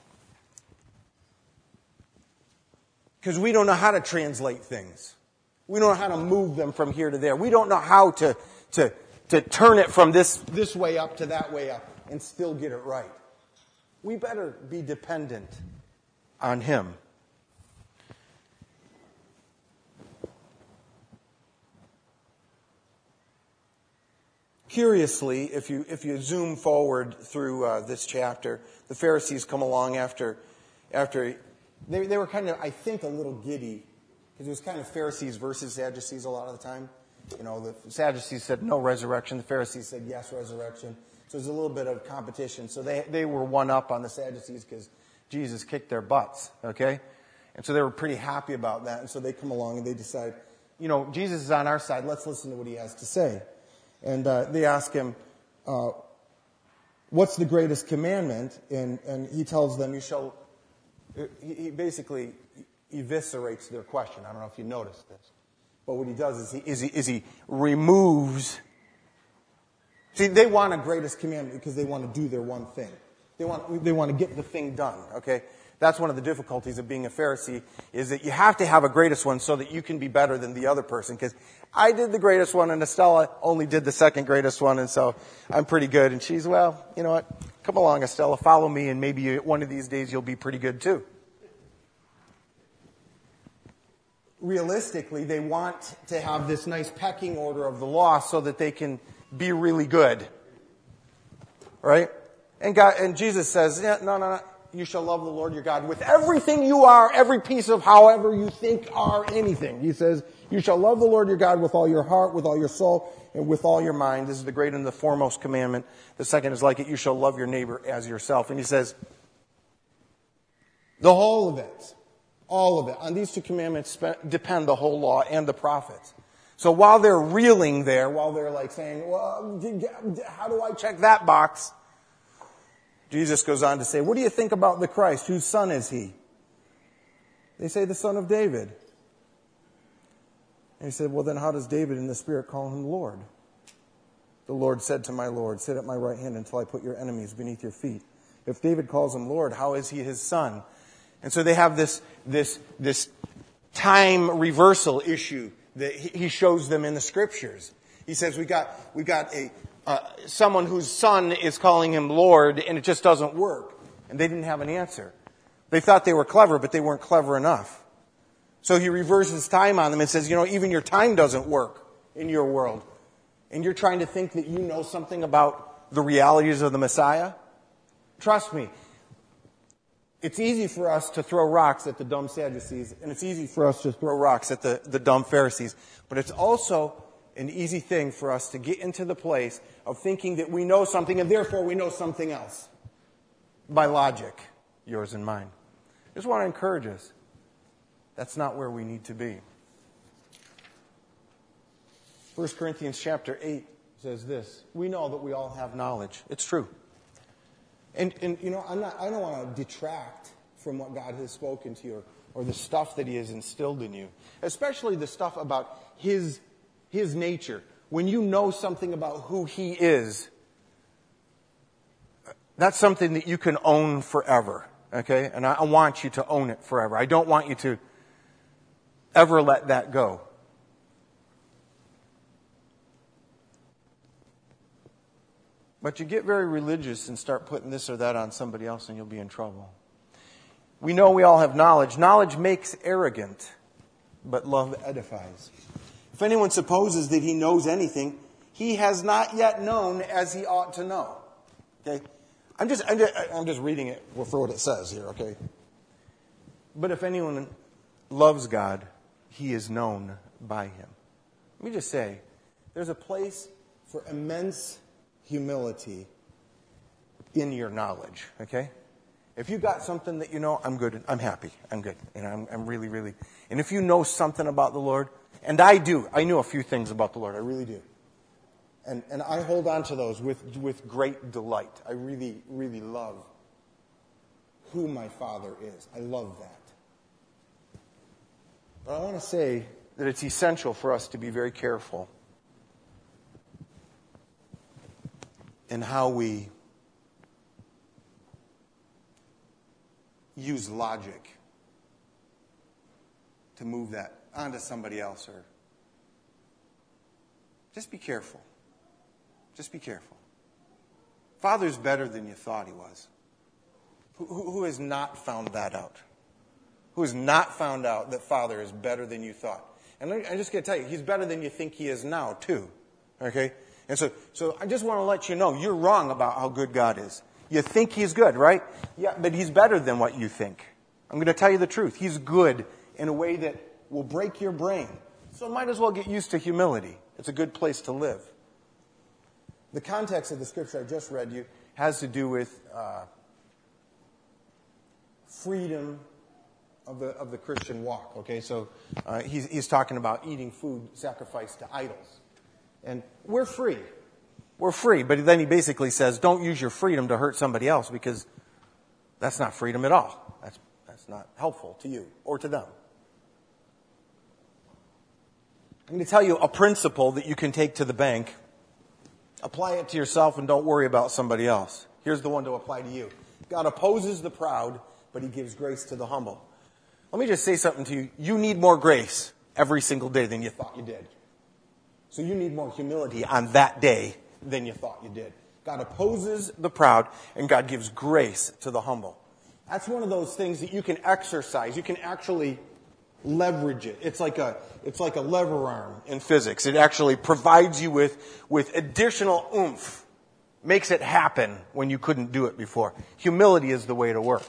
Because we don't know how to translate things. We don't know how to move them from here to there. We don't know how to, to, to turn it from this, this way up to that way up and still get it right. We better be dependent on Him. Curiously, if you if you zoom forward through uh, this chapter, the Pharisees come along after after they they were kind of, I think, a little giddy because it was kind of Pharisees versus Sadducees a lot of the time. You know, the Sadducees said no resurrection, the Pharisees said yes resurrection. So there's a little bit of competition. So they they were one up on the Sadducees because Jesus kicked their butts. Okay, and so they were pretty happy about that. And so they come along and they decide, you know, Jesus is on our side. Let's listen to what He has to say. And uh, they ask Him, uh, what's the greatest commandment? And, and He tells them, you shall, he, he basically eviscerates their question. I don't know if you noticed this. But what He does is He, is he, is he removes, see, they want a greatest commandment because they want to do their one thing. They want, they want to get the thing done, okay? That's one of the difficulties of being a Pharisee, is that you have to have a greatest one so that you can be better than the other person. Because I did the greatest one and Estella only did the second greatest one, and so I'm pretty good. And she's, well, you know what? Come along, Estella, follow me, and maybe you, one of these days you'll be pretty good too. Realistically, they want to have this nice pecking order of the law so that they can be really good. Right? And God, and Jesus says, yeah, no, no, no. You shall love the Lord your God with everything you are, every piece of however you think are anything. He says, you shall love the Lord your God with all your heart, with all your soul, and with all your mind. This is the great and the foremost commandment. The second is like it. You shall love your neighbor as yourself. And He says, the whole of it, all of it, on these two commandments depend the whole law and the prophets. So while they're reeling there, while they're like saying, well, how do I check that box? Jesus goes on to say, what do you think about the Christ? Whose son is He? They say the son of David. And He said, well, then how does David in the Spirit call Him Lord? The Lord said to my Lord, sit at my right hand until I put your enemies beneath your feet. If David calls Him Lord, how is He His son? And so they have this, this, this time reversal issue that He shows them in the Scriptures. He says, we got, we got a, Uh, someone whose son is calling Him Lord, and it just doesn't work. And they didn't have an answer. They thought they were clever, but they weren't clever enough. So He reverses time on them and says, you know, even your time doesn't work in your world. And you're trying to think that you know something about the realities of the Messiah? Trust me, it's easy for us to throw rocks at the dumb Sadducees, and it's easy for us to throw rocks at the, the dumb Pharisees. But it's also an easy thing for us to get into the place of thinking that we know something, and therefore we know something else. By logic, yours and mine. I just want to encourage us. That's not where we need to be. First Corinthians chapter eight says this. We know that we all have knowledge. It's true. And, and you know, I'm not, I don't want to detract from what God has spoken to you or, or the stuff that He has instilled in you. Especially the stuff about His, His nature. When you know something about who He is, that's something that you can own forever. Okay? And I, I want you to own it forever. I don't want you to ever let that go. But you get very religious and start putting this or that on somebody else and you'll be in trouble. We know we all have knowledge. Knowledge makes arrogant, but love edifies. If anyone supposes that he knows anything, he has not yet known as he ought to know. Okay? I'm just, I'm just, I'm just reading it for what it says here, okay? But if anyone loves God, he is known by Him. Let me just say, there's a place for immense humility in your knowledge, okay? If you got something that you know, I'm good, I'm happy, I'm good, and I'm, I'm really, really... And if you know something about the Lord, and I do, I know a few things about the Lord, I really do. And and I hold on to those with, with great delight. I really, really love who my Father is. I love that. But I want to say that it's essential for us to be very careful in how we use logic to move that onto somebody else. Or just be careful. Just be careful. Father's better than you thought He was. Who, who has not found that out? Who has not found out that Father is better than you thought? And I'm just going to tell you, He's better than you think He is now, too. Okay? And so, so I just want to let you know, you're wrong about how good God is. You think He's good, right? Yeah, but He's better than what you think. I'm going to tell you the truth. He's good in a way that will break your brain. So might as well get used to humility. It's a good place to live. The context of the scripture I just read you has to do with uh, freedom of the of the Christian walk. Okay, so uh, he's he's talking about eating food sacrificed to idols, and we're free, we're free. But then he basically says, don't use your freedom to hurt somebody else because that's not freedom at all. That's that's not helpful to you or to them. I'm going to tell you a principle that you can take to the bank. Apply it to yourself and don't worry about somebody else. Here's the one to apply to you. God opposes the proud, but He gives grace to the humble. Let me just say something to you. You need more grace every single day than you thought you did. So you need more humility on that day than you thought you did. God opposes the proud, and God gives grace to the humble. That's one of those things that you can exercise. You can actually leverage it. It's like a it's like a lever arm in physics. It actually provides you with, with additional oomph. Makes it happen when you couldn't do it before. Humility is the way to work.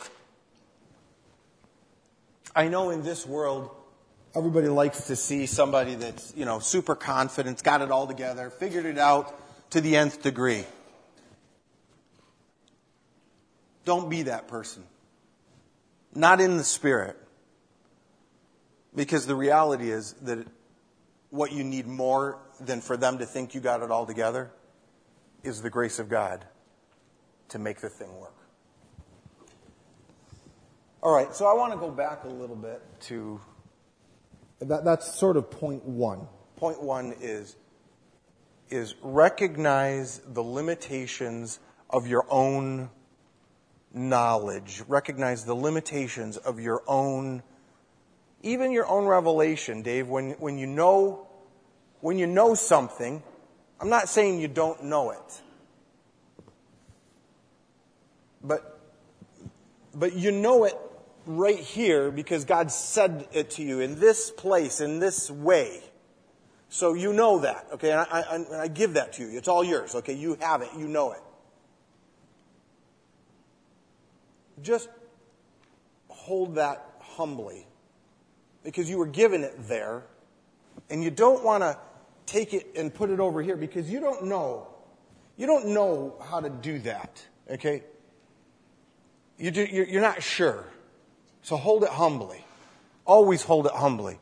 I know in this world, everybody likes to see somebody that's, you know, super confident, got it all together, figured it out to the nth degree. Don't be that person. Not in the Spirit. Because the reality is that what you need more than for them to think you got it all together is the grace of God to make the thing work. All right, so I want to go back a little bit to... That, that's sort of point one. Point one is, is recognize the limitations of your own knowledge. Recognize the limitations of your own... Even your own revelation, Dave, when, when you know, when you know something, I'm not saying you don't know it. But, but you know it right here because God said it to you in this place, in this way. So you know that, okay? And I, I, I give that to you. It's all yours, okay? You have it. You know it. just hold that humbly, because you were given it there, and you don't want to take it and put it over here because you don't know. You don't know how to do that, okay? You do, you're, you're not sure. So hold it humbly. Always hold it humbly.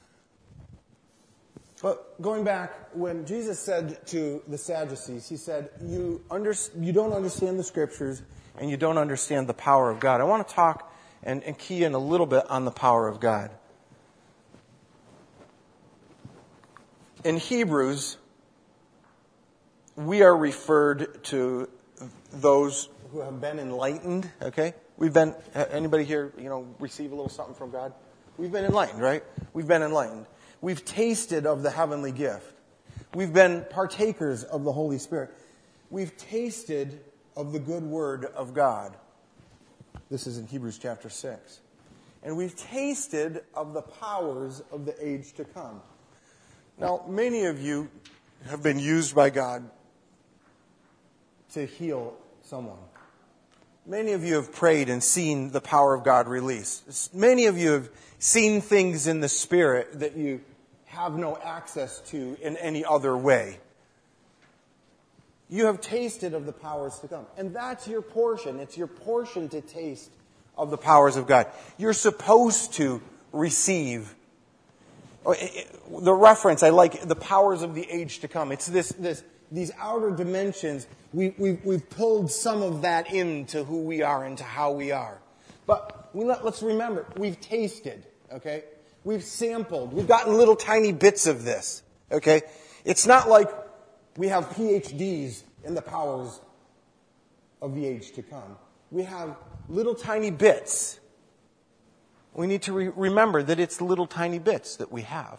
But going back, when Jesus said to the Sadducees, he said, you, under, you don't understand the Scriptures and you don't understand the power of God. I want to talk and, and key in a little bit on the power of God. In Hebrews, we are referred to those who have been enlightened, okay? We've been, anybody here, you know, receive a little something from God? We've been enlightened, right? We've been enlightened. We've tasted of the heavenly gift. We've been partakers of the Holy Spirit. We've tasted of the good word of God. This is in Hebrews chapter six. And we've tasted of the powers of the age to come. Now, many of you have been used by God to heal someone. Many of you have prayed and seen the power of God released. Many of you have seen things in the Spirit that you have no access to in any other way. You have tasted of the powers to come. And that's your portion. It's your portion to taste of the powers of God. You're supposed to receive. The reference, I like the powers of the age to come. It's this, this, these outer dimensions. We, we, we've pulled some of that into who we are, into how we are. But we let, let's remember, we've tasted, okay? We've sampled. We've gotten little tiny bits of this, okay? It's not like we have P H Ds in the powers of the age to come. We have little tiny bits. We need to re- remember that it's little tiny bits that we have.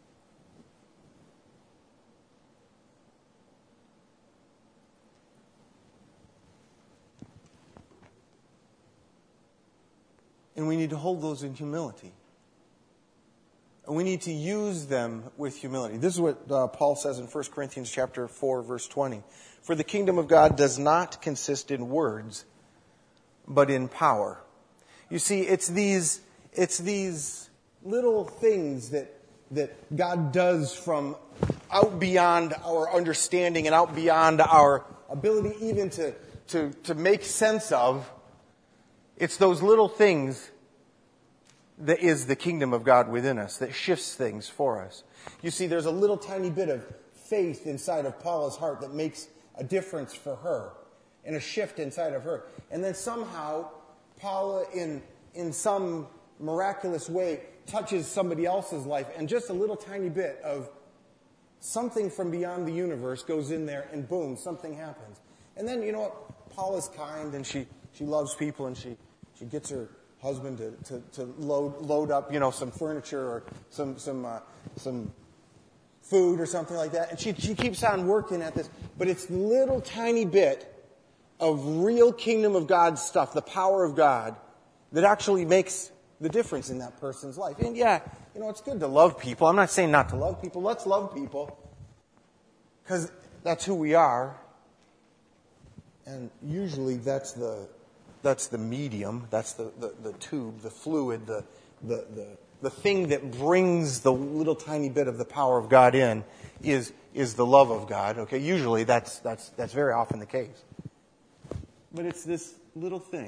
And we need to hold those in humility. And we need to use them with humility. This is what uh, Paul says in First Corinthians chapter four, verse twenty. For the kingdom of God does not consist in words, but in power. You see, it's these, it's these little things that, that God does from out beyond our understanding and out beyond our ability even to, to, to make sense of. It's those little things that is the kingdom of God within us, that shifts things for us. You see, there's a little tiny bit of faith inside of Paula's heart that makes a difference for her and a shift inside of her. And then somehow, Paula, in, in some miraculous way, touches somebody else's life, and just a little tiny bit of something from beyond the universe goes in there, and boom, something happens. And then, you know what? Paula's kind, and she, she loves people, and she, she gets her husband to, to, to load load up, you know, some furniture or some some uh, some food or something like that. And she she keeps on working at this, but it's little tiny bit of real kingdom of God stuff, the power of God, that actually makes the difference in that person's life. And yeah, you know, it's good to love people. I'm not saying not to love people. Let's love people, because that's who we are. And usually that's the That's the medium, that's the, the, the tube, the fluid, the, the, the, the thing that brings the little tiny bit of the power of God in is, is the love of God. Okay, usually that's, that's, that's very often the case. But it's this little thing.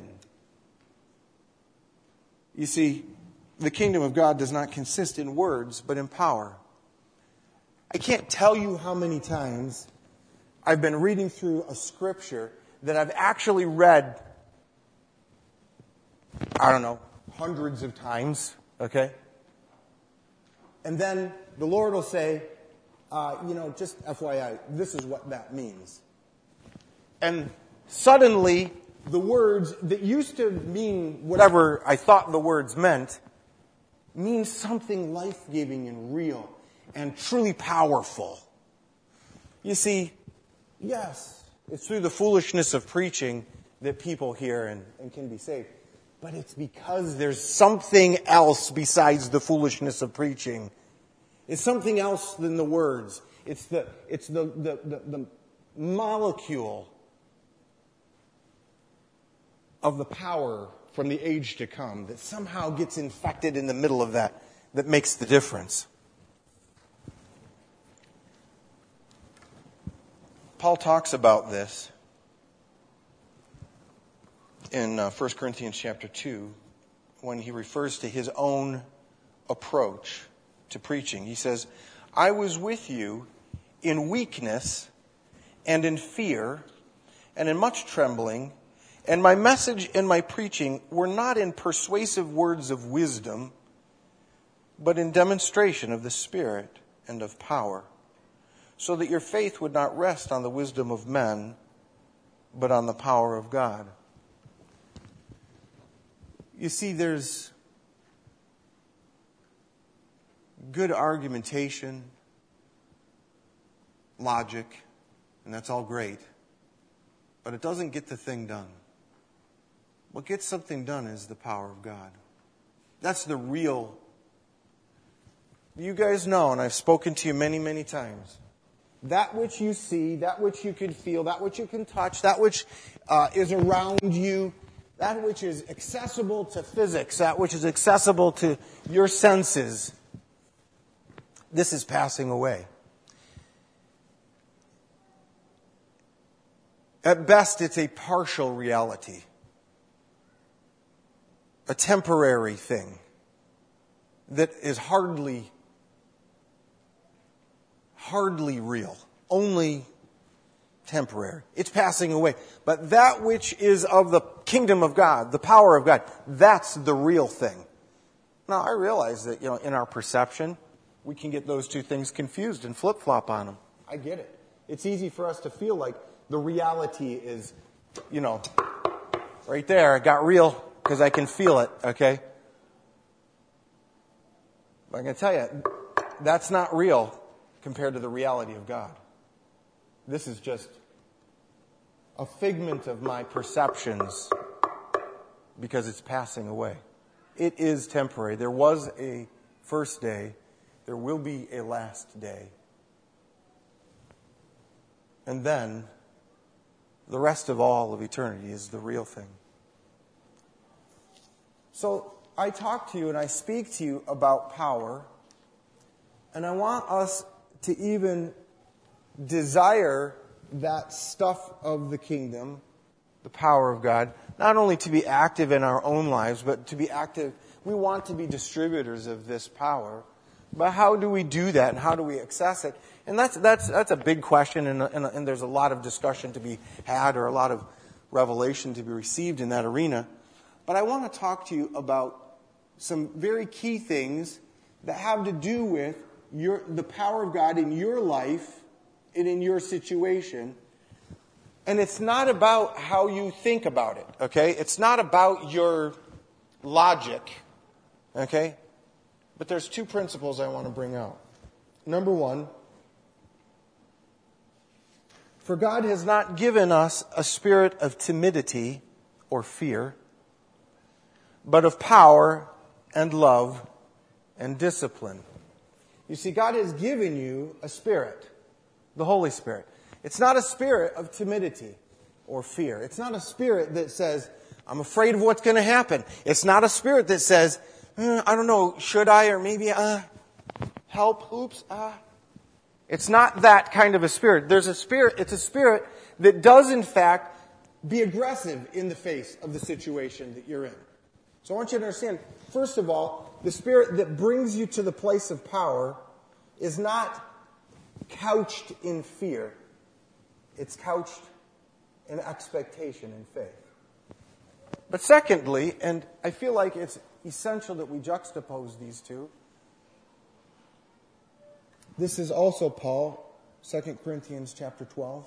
You see, the kingdom of God does not consist in words, but in power. I can't tell you how many times I've been reading through a scripture that I've actually read, I don't know, hundreds of times, okay? And then the Lord will say, uh, you know, just F Y I, this is what that means. And suddenly, the words that used to mean whatever I thought the words meant, mean something life-giving and real and truly powerful. You see, yes, it's through the foolishness of preaching that people hear and, and can be saved. But it's because there's something else besides the foolishness of preaching. It's something else than the words. It's the it's the the, the, the molecule of the power from the age to come that somehow gets infected in the middle of that, that makes the difference. Paul talks about this in uh, First Corinthians chapter two when he refers to his own approach to preaching. He says, I was with you in weakness and in fear and in much trembling, and my message and my preaching were not in persuasive words of wisdom, but in demonstration of the Spirit and of power, so that your faith would not rest on the wisdom of men, but on the power of God. You see, there's good argumentation, logic, and that's all great, but it doesn't get the thing done. What gets something done is the power of God. That's the real. You guys know, and I've spoken to you many, many times, that which you see, that which you can feel, that which you can touch, that which uh, is around you, that which is accessible to physics, that which is accessible to your senses, this is passing away. At best, it's a partial reality, a temporary thing that is hardly, hardly real, only temporary. It's passing away. But that which is of the kingdom of God, the power of God, that's the real thing. Now, I realize that, you know, in our perception, we can get those two things confused and flip-flop on them. I get it. It's easy for us to feel like the reality is, you know, right there. It got real because I can feel it, okay? But I'm going to tell you, that's not real compared to the reality of God. This is just a figment of my perceptions because it's passing away. It is temporary. There was a first day. There will be a last day. And then the rest of all of eternity is the real thing. So I talk to you and I speak to you about power, and I want us to even desire that stuff of the kingdom, the power of God, not only to be active in our own lives, but to be active. We want to be distributors of this power. But how do we do that, and how do we access it? And that's that's that's a big question, and, and, and there's a lot of discussion to be had, or a lot of revelation to be received in that arena. But I want to talk to you about some very key things that have to do with your the power of God in your life and in your situation. And it's not about how you think about it, okay? It's not about your logic, okay? But there's two principles I want to bring out. Number one, for God has not given us a spirit of timidity or fear, but of power and love and discipline. You see, God has given you a spirit, the Holy Spirit. It's not a spirit of timidity or fear. It's not a spirit that says, I'm afraid of what's going to happen. It's not a spirit that says, eh, I don't know, should I, or maybe, uh, help, oops, ah. Uh. It's not that kind of a spirit. There's a spirit, it's a spirit that does in fact be aggressive in the face of the situation that you're in. So I want you to understand, first of all, the spirit that brings you to the place of power is not couched in fear. It's couched in expectation and faith. But secondly, and I feel like it's essential that we juxtapose these two, this is also Paul, Second Corinthians chapter twelve.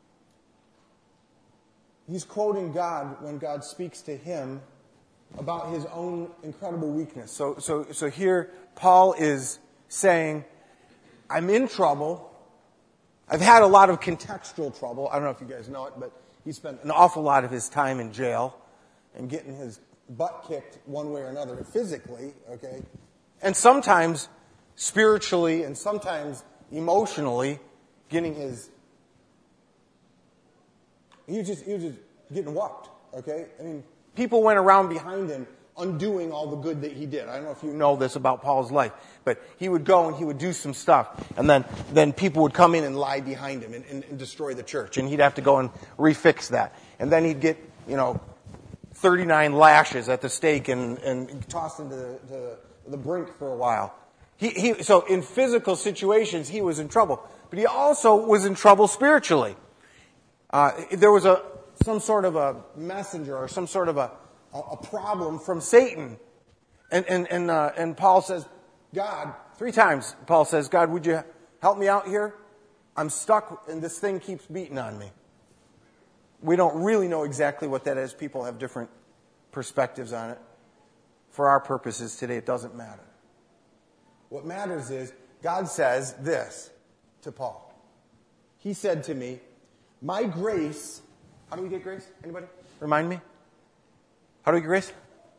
He's quoting God when God speaks to him about his own incredible weakness. So, so, so here Paul is saying, I'm in trouble. I've had a lot of contextual trouble. I don't know if you guys know it, but he spent an awful lot of his time in jail and getting his butt kicked one way or another, physically, okay? And sometimes spiritually and sometimes emotionally, getting his... He was just, he was just getting whopped, okay? I mean, people went around behind him undoing all the good that he did. I don't know if you know this about Paul's life, but he would go and he would do some stuff, and then, then people would come in and lie behind him and, and, and destroy the church, and he'd have to go and refix that. And then he'd get, you know, thirty-nine lashes at the stake and, and tossed into the, the, the brink for a while. He, he, so in physical situations, he was in trouble. But he also was in trouble spiritually. Uh, there was a some sort of a messenger or some sort of a, a problem from Satan. And, and, and, uh, and Paul says, God, three times Paul says, God, would you help me out here? I'm stuck and this thing keeps beating on me. We don't really know exactly what that is. People have different perspectives on it. For our purposes today, it doesn't matter. What matters is God says this to Paul. He said to me, my grace, how do we get grace? Anybody? Remind me. How do we get grace?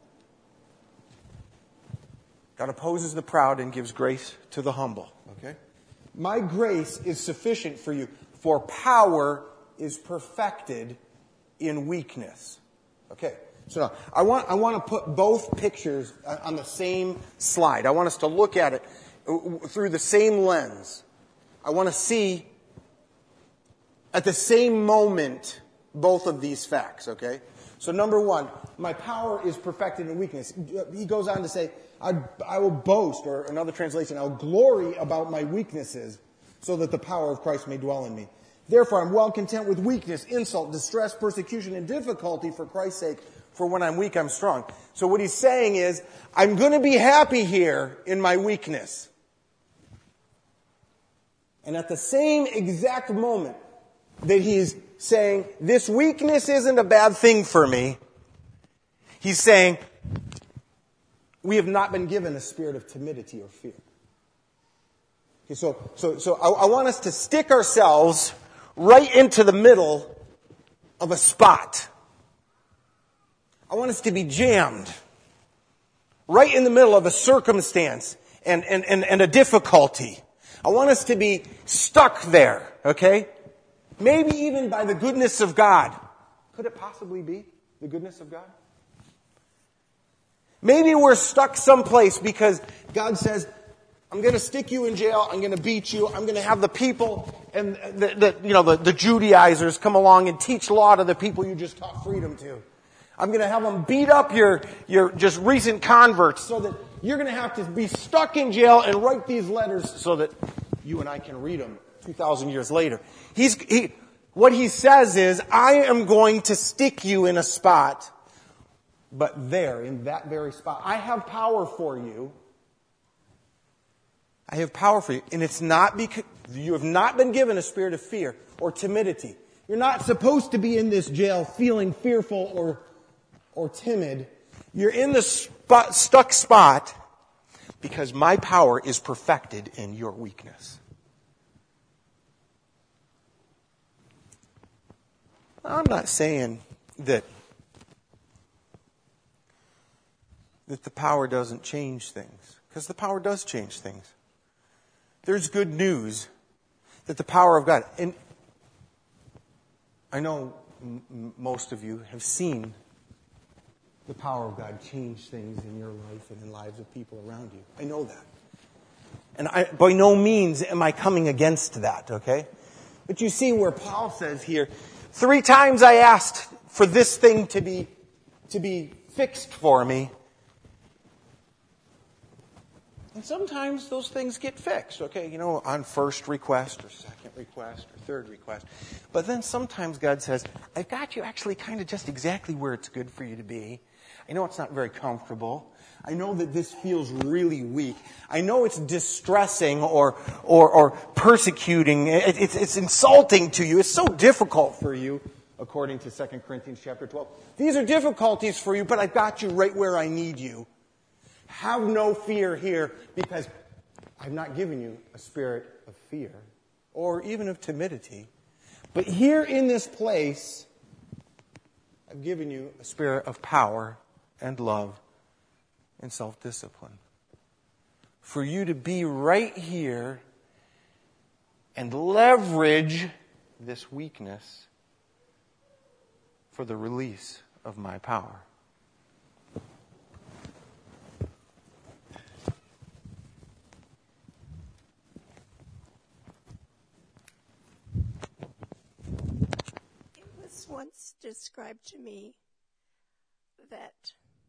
God opposes the proud and gives grace to the humble. Okay? My grace is sufficient for you, for power is perfected in weakness. Okay. So now, I want I want to put both pictures on the same slide. I want us to look at it through the same lens. I want to see at the same moment both of these facts, okay? So number one, my power is perfected in weakness. He goes on to say, I, I will boast, or another translation, I will glory about my weaknesses so that the power of Christ may dwell in me. Therefore, I'm well content with weakness, insult, distress, persecution, and difficulty for Christ's sake. For when I'm weak, I'm strong. So what he's saying is, I'm going to be happy here in my weakness. And at the same exact moment that he's saying, this weakness isn't a bad thing for me, he's saying, we have not been given a spirit of timidity or fear. Okay, so so, so I, I want us to stick ourselves right into the middle of a spot. I want us to be jammed right in the middle of a circumstance and, and, and, and a difficulty. I want us to be stuck there, okay? Maybe even by the goodness of God. Could it possibly be the goodness of God? Maybe we're stuck someplace because God says, I'm going to stick you in jail, I'm going to beat you, I'm going to have the people and the, the you know the, the Judaizers come along and teach law to the people you just taught freedom to. I'm going to have them beat up your, your just recent converts so that you're going to have to be stuck in jail and write these letters so that you and I can read them two thousand years later. He's, he, what he says is, I am going to stick you in a spot, but there, in that very spot, I have power for you. I have power for you. And it's not because you have not been given a spirit of fear or timidity. You're not supposed to be in this jail feeling fearful or or timid. You're in the spot, stuck spot because my power is perfected in your weakness. I'm not saying that that the power doesn't change things, because the power does change things. There's good news that the power of God, and I know m- most of you have seen the power of God change things in your life and in lives of people around you. I know that. And I, by no means am I coming against that, okay? But you see where Paul says here, three times I asked for this thing to be, to be fixed for me. And sometimes those things get fixed, okay? You know, on first request or second request or third request. But then sometimes God says, I've got you actually kind of just exactly where it's good for you to be. I know it's not very comfortable. I know that this feels really weak. I know it's distressing or or, or persecuting. It, it's, it's insulting to you. It's so difficult for you, according to Second Corinthians chapter twelve. These are difficulties for you, but I've got you right where I need you. Have no fear here, because I've not given you a spirit of fear or even of timidity. But here in this place, I've given you a spirit of power and love and self-discipline. For you to be right here and leverage this weakness for the release of my power. described to me that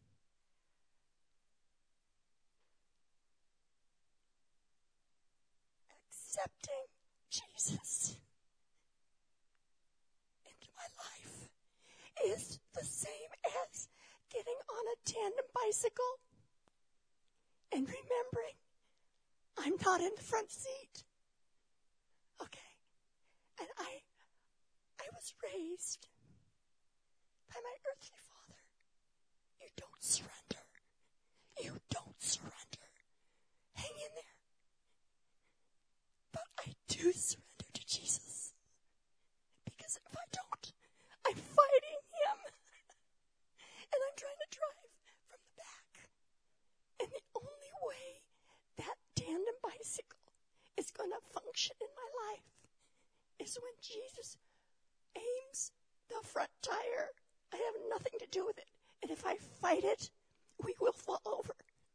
accepting Jesus into my life is the same as getting on a tandem bicycle and remembering I'm not in the front seat. Okay. And I I was raised by my earthly father. You don't surrender. You don't surrender. Hang in there. But I do surrender to Jesus. Because if I don't, I'm fighting him. And I'm trying to drive from the back. And the only way that tandem bicycle is going to function in my life is when Jesus aims the front tire. I have nothing to do with it. And if I fight it, we will fall over.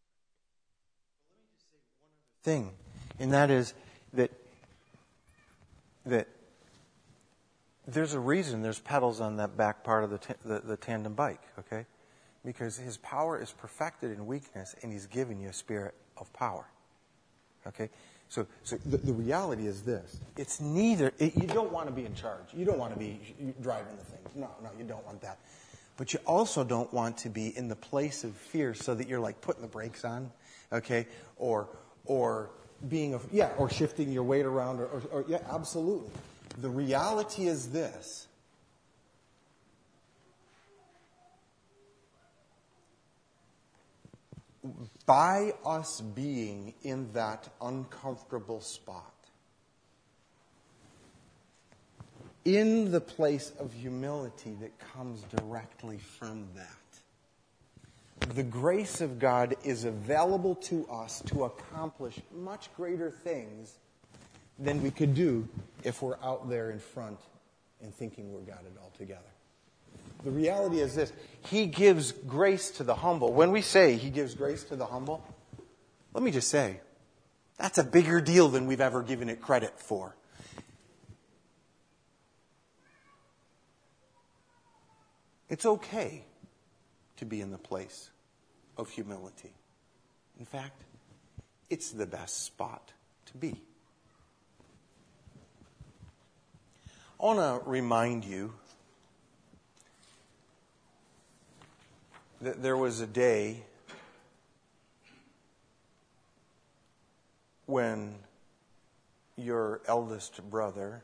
Thing, and that is that that there's a reason there's pedals on that back part of the, t- the the tandem bike, okay? Because his power is perfected in weakness, and he's given you a spirit of power, okay? So, so the, the reality is this: it's neither. It, you don't want to be in charge. You don't want to be driving the thing. No, no, you don't want that. But you also don't want to be in the place of fear, so that you're like putting the brakes on, okay, or or being a yeah, or shifting your weight around, or, or, or yeah, absolutely. The reality is this: by us being in that uncomfortable spot, in the place of humility that comes directly from that, the grace of God is available to us to accomplish much greater things than we could do if we're out there in front and thinking we've got it all together. The reality is this: he gives grace to the humble. When we say he gives grace to the humble, let me just say, that's a bigger deal than we've ever given it credit for. It's okay to be in the place of humility. In fact, it's the best spot to be. I want to remind you that there was a day when your eldest brother,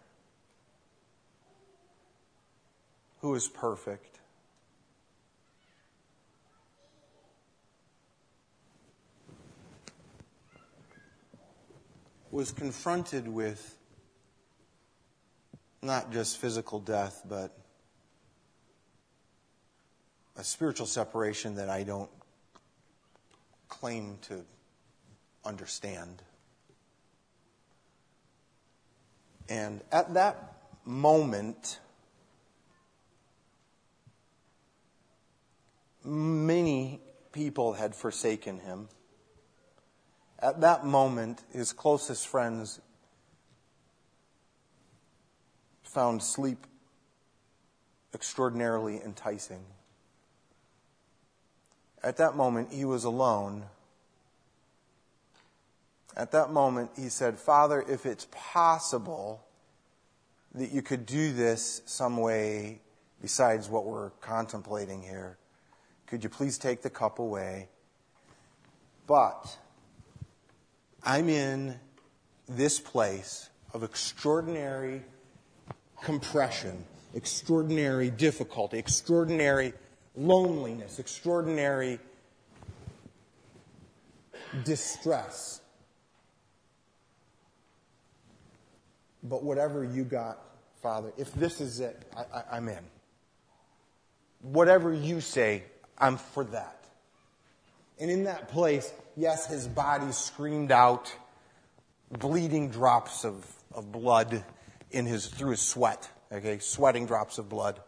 who is perfect, was confronted with not just physical death, but a spiritual separation that I don't claim to understand. And at that moment, many people had forsaken him. At that moment, his closest friends found sleep extraordinarily enticing. At that moment, he was alone. At that moment, he said, "Father, if it's possible that you could do this some way besides what we're contemplating here, could you please take the cup away? But I'm in this place of extraordinary compression, extraordinary difficulty, extraordinary loneliness, extraordinary distress. But whatever you got, Father, if this is it, I, I, I'm in. Whatever you say, I'm for that." And in that place, yes, his body screamed out, bleeding drops of, of blood in his through his sweat, okay, sweating drops of blood.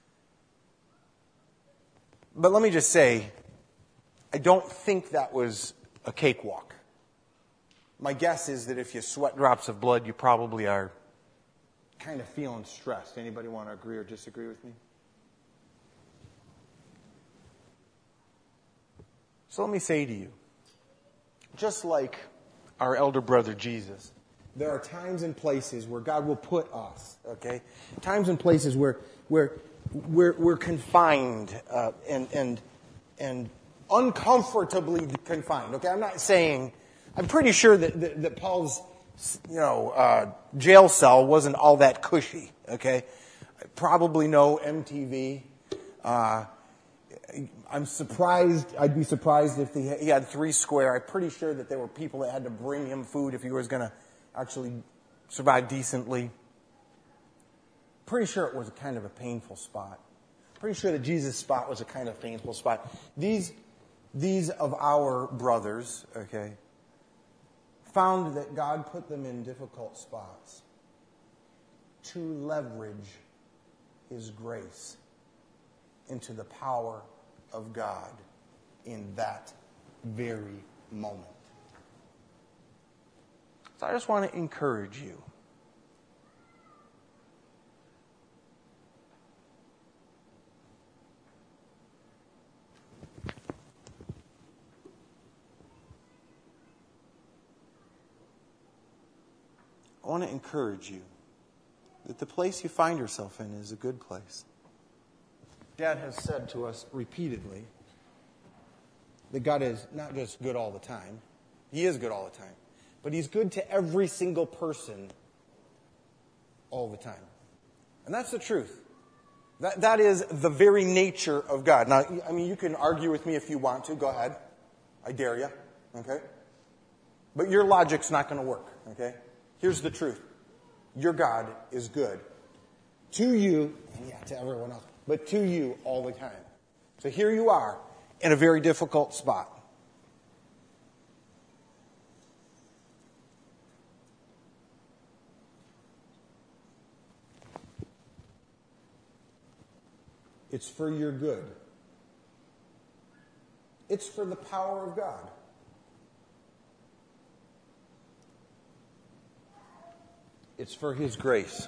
But let me just say, I don't think that was a cakewalk. My guess is that if you sweat drops of blood, you probably are kind of feeling stressed. Anybody want to agree or disagree with me? So let me say to you, just like our elder brother Jesus, there are times and places where God will put us, okay? Times and places where where we're, we're confined uh, and and and uncomfortably confined. Okay, I'm not saying. I'm pretty sure that that, that Paul's you know uh, jail cell wasn't all that cushy. Okay, probably no M T V. Uh, I'm surprised. I'd be surprised if he he had three square. I'm pretty sure that there were people that had to bring him food if he was going to actually survive decently. Pretty sure it was a kind of a painful spot. Pretty sure that Jesus' spot was a kind of painful spot. These, these of our brothers, okay, found that God put them in difficult spots to leverage His grace into the power of God in that very moment. So I just want to encourage you. I want to encourage you that the place you find yourself in is a good place. Dad has said to us repeatedly that God is not just good all the time. He is good all the time. But He's good to every single person all the time. And that's the truth. That, that is the very nature of God. Now, I mean, you can argue with me if you want to. Go ahead. I dare you. Okay? But your logic's not going to work. Okay? Here's the truth. Your God is good to you, and yeah, to everyone else, but to you all the time. So here you are in a very difficult spot. It's for your good. It's for the power of God. It's for His grace.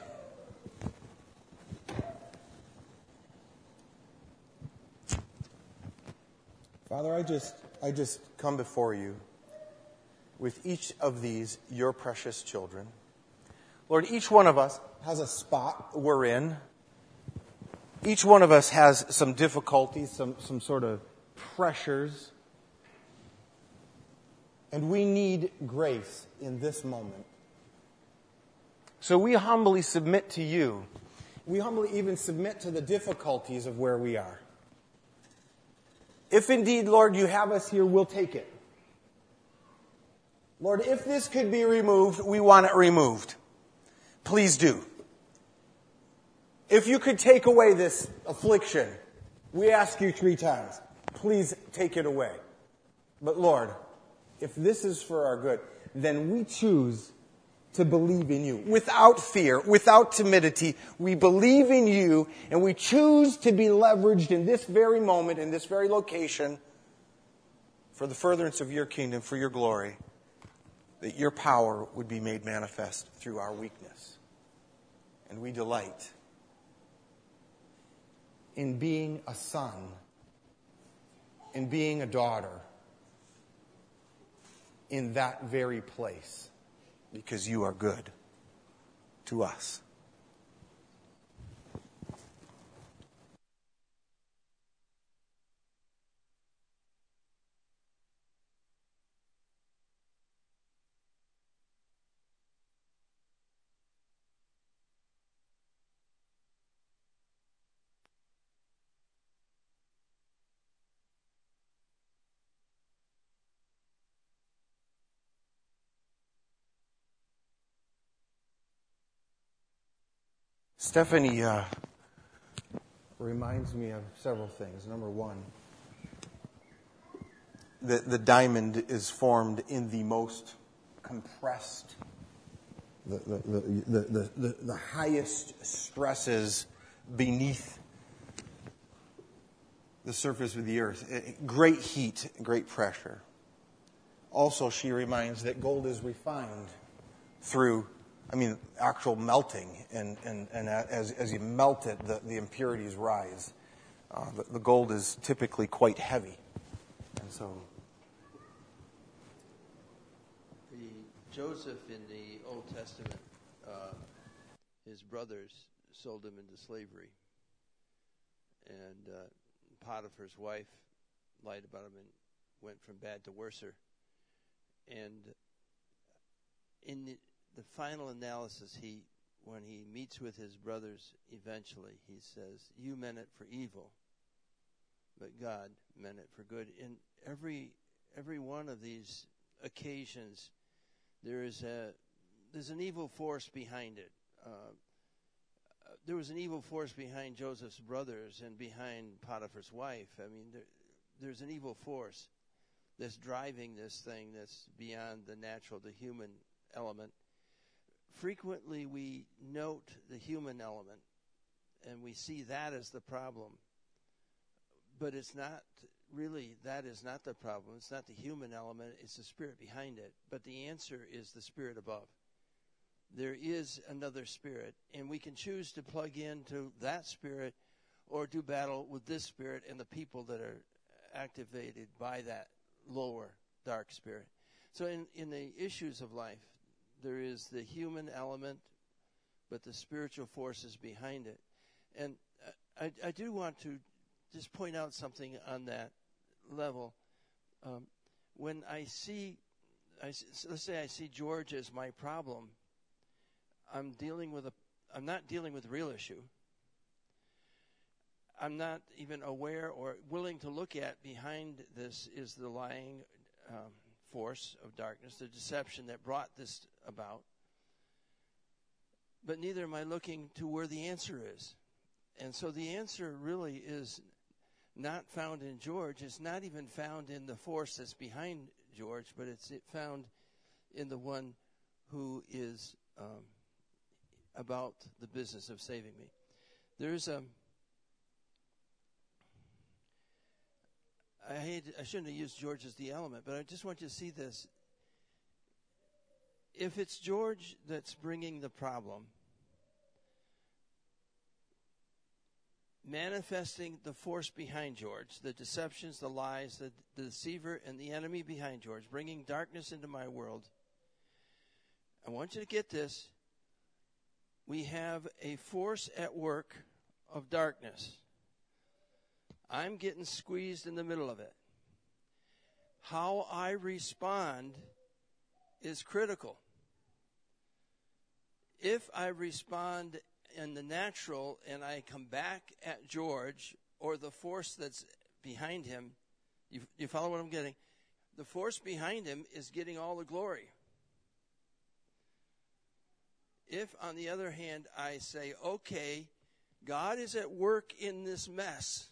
Father, I just I just come before you with each of these, your precious children. Lord, each one of us has a spot we're in. Each one of us has some difficulties, some, some sort of pressures. And we need grace in this moment. So we humbly submit to you. We humbly even submit to the difficulties of where we are. If indeed, Lord, you have us here, we'll take it. Lord, if this could be removed, we want it removed. Please do. If you could take away this affliction, we ask you three times, please take it away. But Lord, if this is for our good, then we choose to believe in you. Without fear, without timidity, we believe in you and we choose to be leveraged in this very moment, in this very location, for the furtherance of your kingdom, for your glory, that your power would be made manifest through our weakness. And we delight in being a son, in being a daughter, in that very place. Because you are good to us. Stephanie uh, reminds me of several things. Number one, the, the diamond is formed in the most compressed, the, the, the, the, the, the highest stresses beneath the surface of the earth. Great heat, great pressure. Also, she reminds that gold is refined through I mean, actual melting, and, and, and as, as you melt it, the, the impurities rise. Uh, the, the gold is typically quite heavy. And so Joseph in the Old Testament, uh, his brothers sold him into slavery. And uh, Potiphar's wife lied about him and went from bad to worser. And in the, the final analysis, he, when he meets with his brothers eventually, he says, "You meant it for evil, but God meant it for good." In every every one of these occasions, there is a there's an evil force behind it. Uh, there was an evil force behind Joseph's brothers and behind Potiphar's wife. I mean, there, there's an evil force that's driving this thing that's beyond the natural, the human element. Frequently, we note the human element, and we see that as the problem. But it's not really, that is not the problem. It's not the human element, it's the spirit behind it. But the answer is the spirit above. There is another spirit, and we can choose to plug into that spirit or do battle with this spirit and the people that are activated by that lower dark spirit. So in, in the issues of life, there is the human element, but the spiritual forces behind it. And I, I do want to just point out something on that level. Um, when I see, I, let's say I see George as my problem, I'm dealing with a, I'm not dealing with a real issue. I'm not even aware or willing to look at behind this is the lying um, force of darkness, the deception that brought this about. But neither am I looking to where the answer is. And so the answer really is not found in George. It's not even found in the force that's behind George, but it's it found in the one who is um, about the business of saving me. There's a... I hate, I shouldn't have used George as the element, but I just want you to see this. If it's George that's bringing the problem, manifesting the force behind George, the deceptions, the lies, the, the deceiver, and the enemy behind George, bringing darkness into my world, I want you to get this. We have a force at work of darkness. I'm getting squeezed in the middle of it. How I respond is critical. If I respond in the natural and I come back at George or the force that's behind him, you, you follow what I'm getting? The force behind him is getting all the glory. If, on the other hand, I say, okay, God is at work in this mess.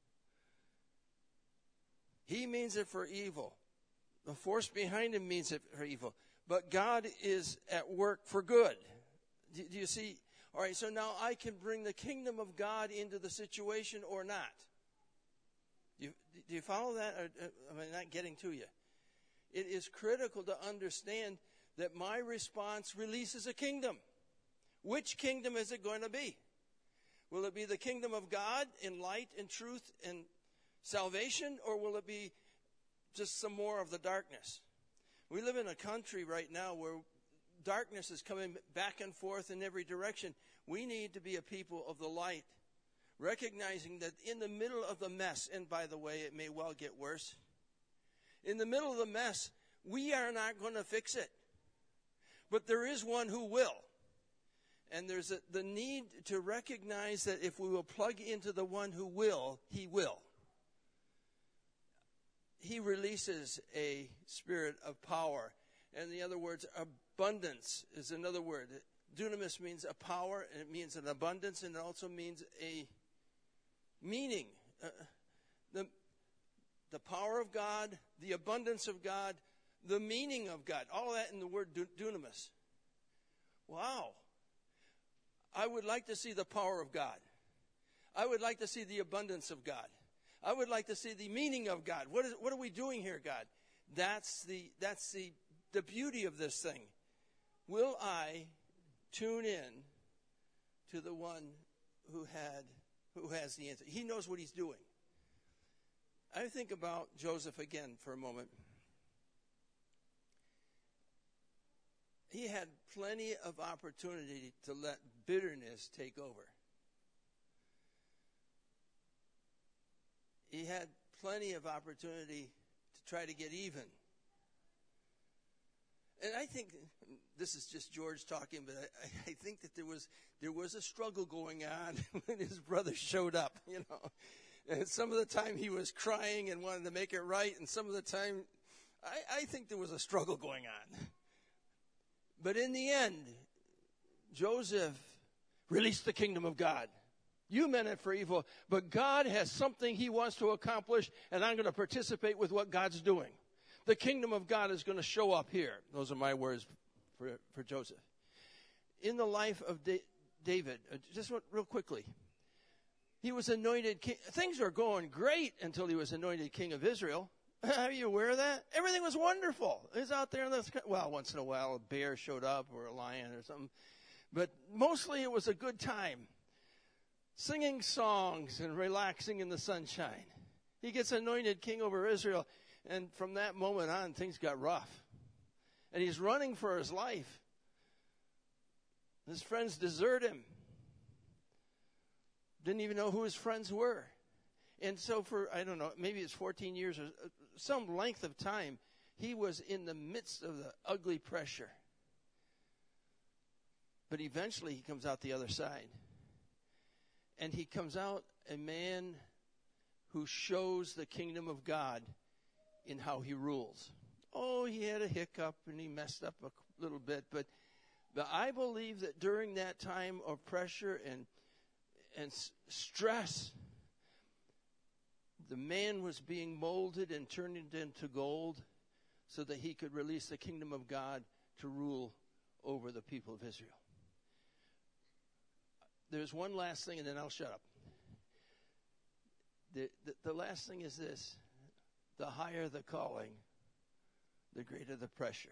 He means it for evil. The force behind him means it for evil. But God is at work for good. Do, do you see? All right, so now I can bring the kingdom of God into the situation or not. Do you, do you follow that? Or, am I not getting to you? It is critical to understand that my response releases a kingdom. Which kingdom is it going to be? Will it be the kingdom of God in light and truth and salvation, or will it be just some more of the darkness? We live in a country right now where darkness is coming back and forth in every direction. We need to be a people of the light, recognizing that in the middle of the mess, and by the way, it may well get worse, in the middle of the mess, we are not going to fix it. But there is one who will. And there's a, the need to recognize that if we will plug into the one who will, he will. He releases a spirit of power. And in other words, abundance is another word. Dunamis means a power, and it means an abundance, and it also means a meaning. Uh, the, the power of God, the abundance of God, the meaning of God. All that in the word dunamis. Wow. I would like to see the power of God. I would like to see the abundance of God. I would like to see the meaning of God. What is what are we doing here, God? That's the that's the the beauty of this thing. Will I tune in to the one who had who has the answer? He knows what he's doing. I think about Joseph again for a moment. he had plenty of opportunity to let bitterness take over. He had plenty of opportunity to try to get even. And I think, this is just George talking, but I, I think that there was there was a struggle going on when his brother showed up, you know. And some of the time he was crying and wanted to make it right, and some of the time, I, I think there was a struggle going on. But in the end, Joseph released the kingdom of God. You meant it for evil, but God has something he wants to accomplish, and I'm going to participate with what God's doing. The kingdom of God is going to show up here. Those are my words for, for Joseph. In the life of da- David, uh, just real quickly, he was anointed king. Things are going great until he was anointed king of Israel. Are you aware of that? Everything was wonderful. He was out there in the sky. Well, once in a while a bear showed up or a lion or something. But mostly it was a good time. Singing songs and relaxing in the sunshine. He gets anointed king over Israel. And from that moment on, things got rough. And he's running for his life. His friends desert him. Didn't even know who his friends were. And so for, I don't know, maybe it's fourteen years or some length of time, he was in the midst of the ugly pressure. But eventually he comes out the other side. And he comes out a man who shows the kingdom of God in how he rules. Oh, he had a hiccup and he messed up a little bit. But, but I believe that during that time of pressure and, and s- stress, the man was being molded and turned into gold so that he could release the kingdom of God to rule over the people of Israel. There's one last thing, and then I'll shut up. The, the, the last thing is this. The higher the calling, the greater the pressure.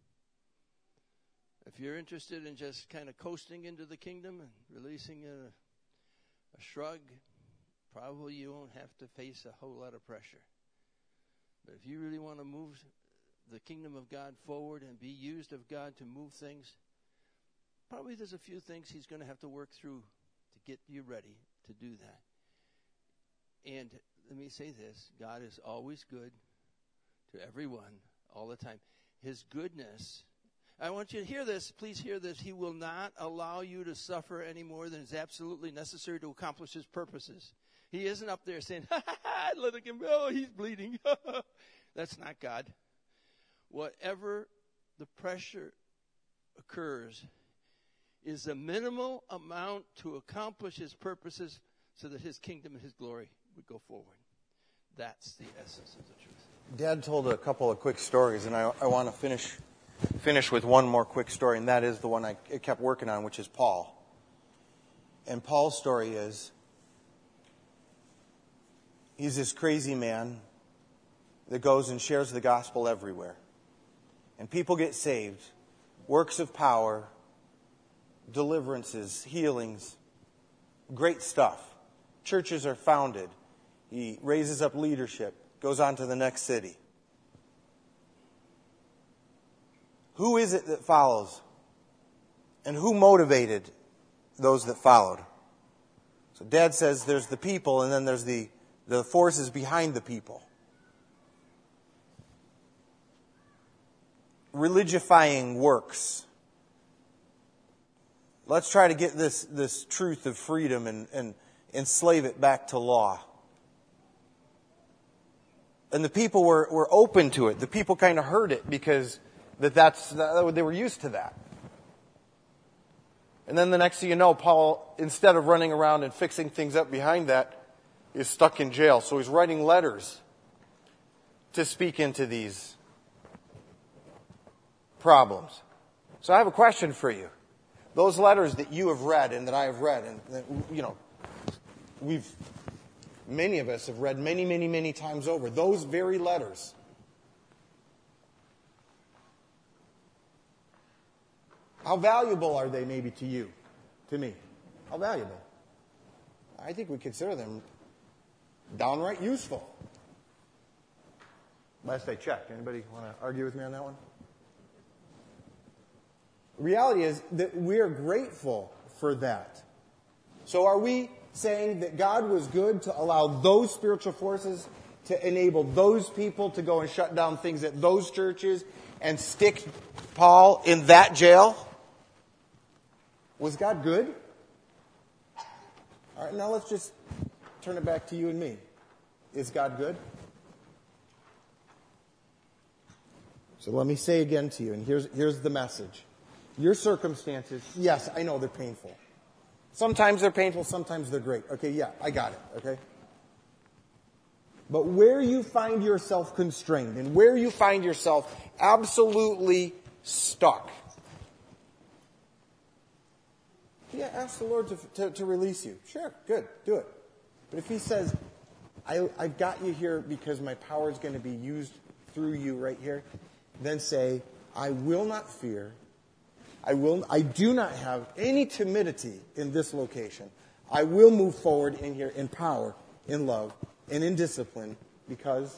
If you're interested in just kind of coasting into the kingdom and releasing a, a shrug, probably you won't have to face a whole lot of pressure. But if you really want to move the kingdom of God forward and be used of God to move things, probably there's a few things he's going to have to work through to get you ready to do that. And let me say this, God is always good to everyone all the time. His goodness, I want you to hear this, please hear this. He will not allow you to suffer any more than is absolutely necessary to accomplish his purposes. He isn't up there saying, ha ha ha, let him go, oh, he's bleeding. That's not God. Whatever the pressure occurs is a minimal amount to accomplish his purposes so that his kingdom and his glory would go forward. That's the essence of the truth. Dad told a couple of quick stories, and I, I want to finish finish with one more quick story, and that is the one I kept working on, which is Paul. And Paul's story is, he's this crazy man that goes and shares the gospel everywhere. And people get saved. Works of power, deliverances, healings, great stuff. Churches are founded. He raises up leadership, goes on to the next city. Who is it that follows? And who motivated those that followed? So Dad says there's the people, and then there's the, the forces behind the people. Religifying works. Let's try to get this, this truth of freedom and, and enslave it back to law. And the people were, were open to it. The people kind of heard it because that that's, that, they were used to that. And then the next thing you know, Paul, instead of running around and fixing things up behind that, is stuck in jail. So he's writing letters to speak into these problems. So I have a question for you. Those letters that you have read and that I have read, and that, you know, we've, many of us have read many, many, many times over, those very letters. How valuable are they maybe to you, to me? How valuable? I think we consider them downright useful. Last I checked. Anybody want to argue with me on that one? reality is that we are grateful for that. So are we saying that God was good to allow those spiritual forces to enable those people to go and shut down things at those churches and stick Paul in that jail? Was God good? All right, now let's just turn it back to you and me. Is God good? So let me say again to you, and here's, here's the message. Your circumstances, yes, I know they're painful. Sometimes they're painful, sometimes they're great. Okay, yeah, I got it, okay? But where you find yourself constrained and where you find yourself absolutely stuck, yeah, ask the Lord to, to, to release you. Sure, good, do it. But if He says, I, I've got you here because my power is going to be used through you right here, then say, I will not fear. I will. I do not have any timidity in this location. I will move forward in here in power, in love, and in discipline because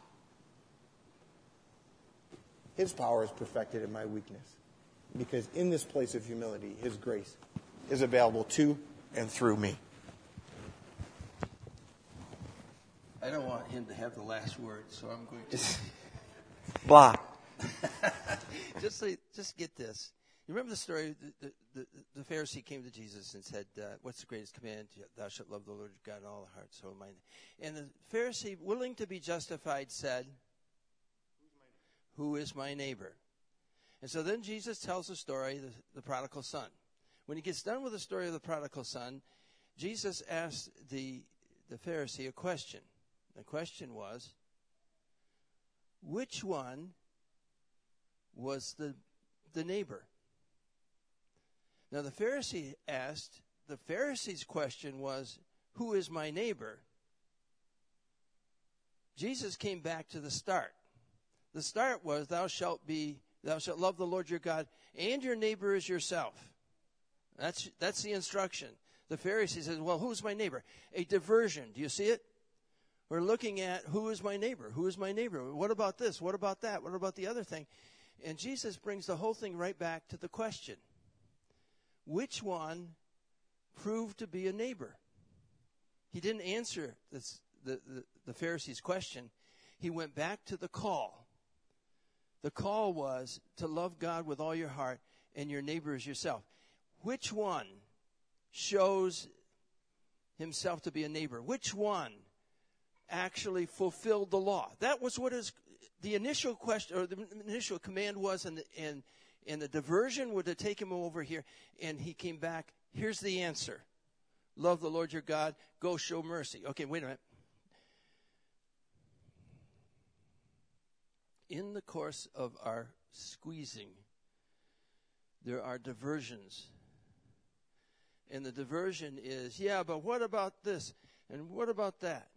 His power is perfected in my weakness. Because in this place of humility, His grace is available to and through me. I don't want him to have the last word, so I'm going to... Blah. just, say, just get this. You remember the story? The, the, the Pharisee came to Jesus and said, uh, what's the greatest command? Thou shalt love the Lord your God in all the heart, soul, and mind. And the Pharisee, willing to be justified, said, who is my neighbor? And so then Jesus tells the story, the, the prodigal son. When he gets done with the story of the prodigal son, Jesus asked the, the Pharisee a question. The question was, which one was the, the neighbor? Now the Pharisee asked, the Pharisee's question was, who is my neighbor? Jesus came back to the start. The start was, thou shalt be, thou shalt love the Lord your God, and your neighbor as yourself. That's, that's the instruction. The Pharisee says, well, who's my neighbor? A diversion. Do you see it? We're looking at who is my neighbor? Who is my neighbor? What about this? What about that? What about the other thing? And Jesus brings the whole thing right back to the question. Which one proved to be a neighbor? He didn't answer this, the, the, the Pharisee's question. He went back to the call. The call was to love God with all your heart and your neighbor as yourself. Which one shows himself to be a neighbor? Which one actually fulfilled the law? That was what his, the initial question, or the initial command was, and, and, and the diversion would have taken him over here, and he came back, here's the answer. Love the Lord your God, go show mercy. Okay, wait a minute. In the course of our squeezing, there are diversions. And the diversion is, yeah, but what about this? And what about that?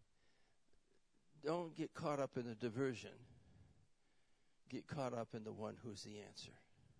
Don't get caught up in the diversion. Get caught up in the one who's the answer.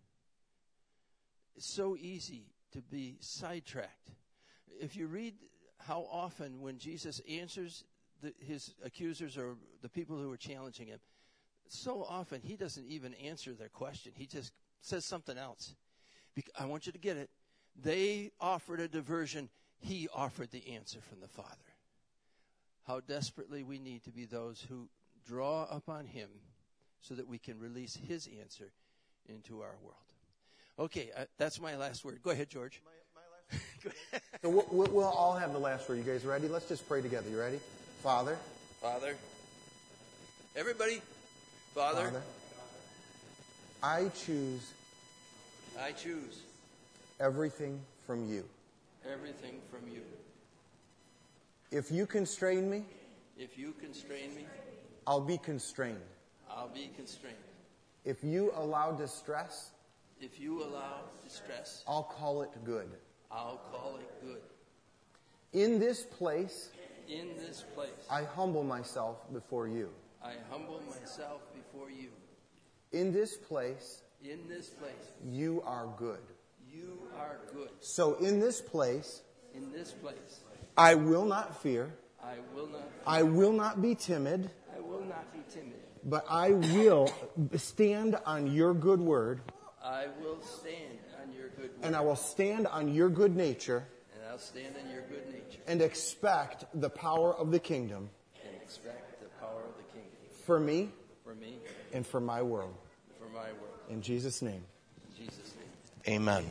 It's so easy to be sidetracked. If you read how often when Jesus answers the, his accusers or the people who are challenging him, so often he doesn't even answer their question. He just says something else. I want you to get it. They offered a diversion. He offered the answer from the Father. How desperately we need to be those who draw upon him so that we can release his answer into our world. Okay, uh, that's my last word. Go ahead, George. My, my last word. So we'll, we'll all have the last word. You guys ready? Let's just pray together. You ready? Father. Father. Everybody. Father. Father. I choose. I choose. Everything from you. Everything from you. If you constrain me, if you constrain me, I'll be constrained. I'll be constrained. If you allow distress, if you allow distress, I'll call it good. I'll call it good. In this place, in this place, I humble myself before you. I humble myself before you. In this place, in this place, you are good. You are good. So in this place, in this place, I will not fear. I will not fear. I will not be timid. I will not be timid. But I will stand on your good word. I will stand on your good word. And I will stand on your good nature. And I'll stand on your good nature. And expect the power of the kingdom. And expect the power of the kingdom. For me. For me. And for my world. For my world. In Jesus' name. In Jesus' name. Amen.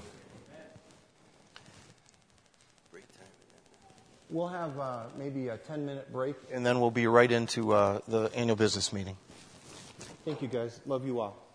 Break time. We'll have uh, maybe a ten minute break. And then we'll be right into uh, the annual business meeting. Thank you, guys. Love you all.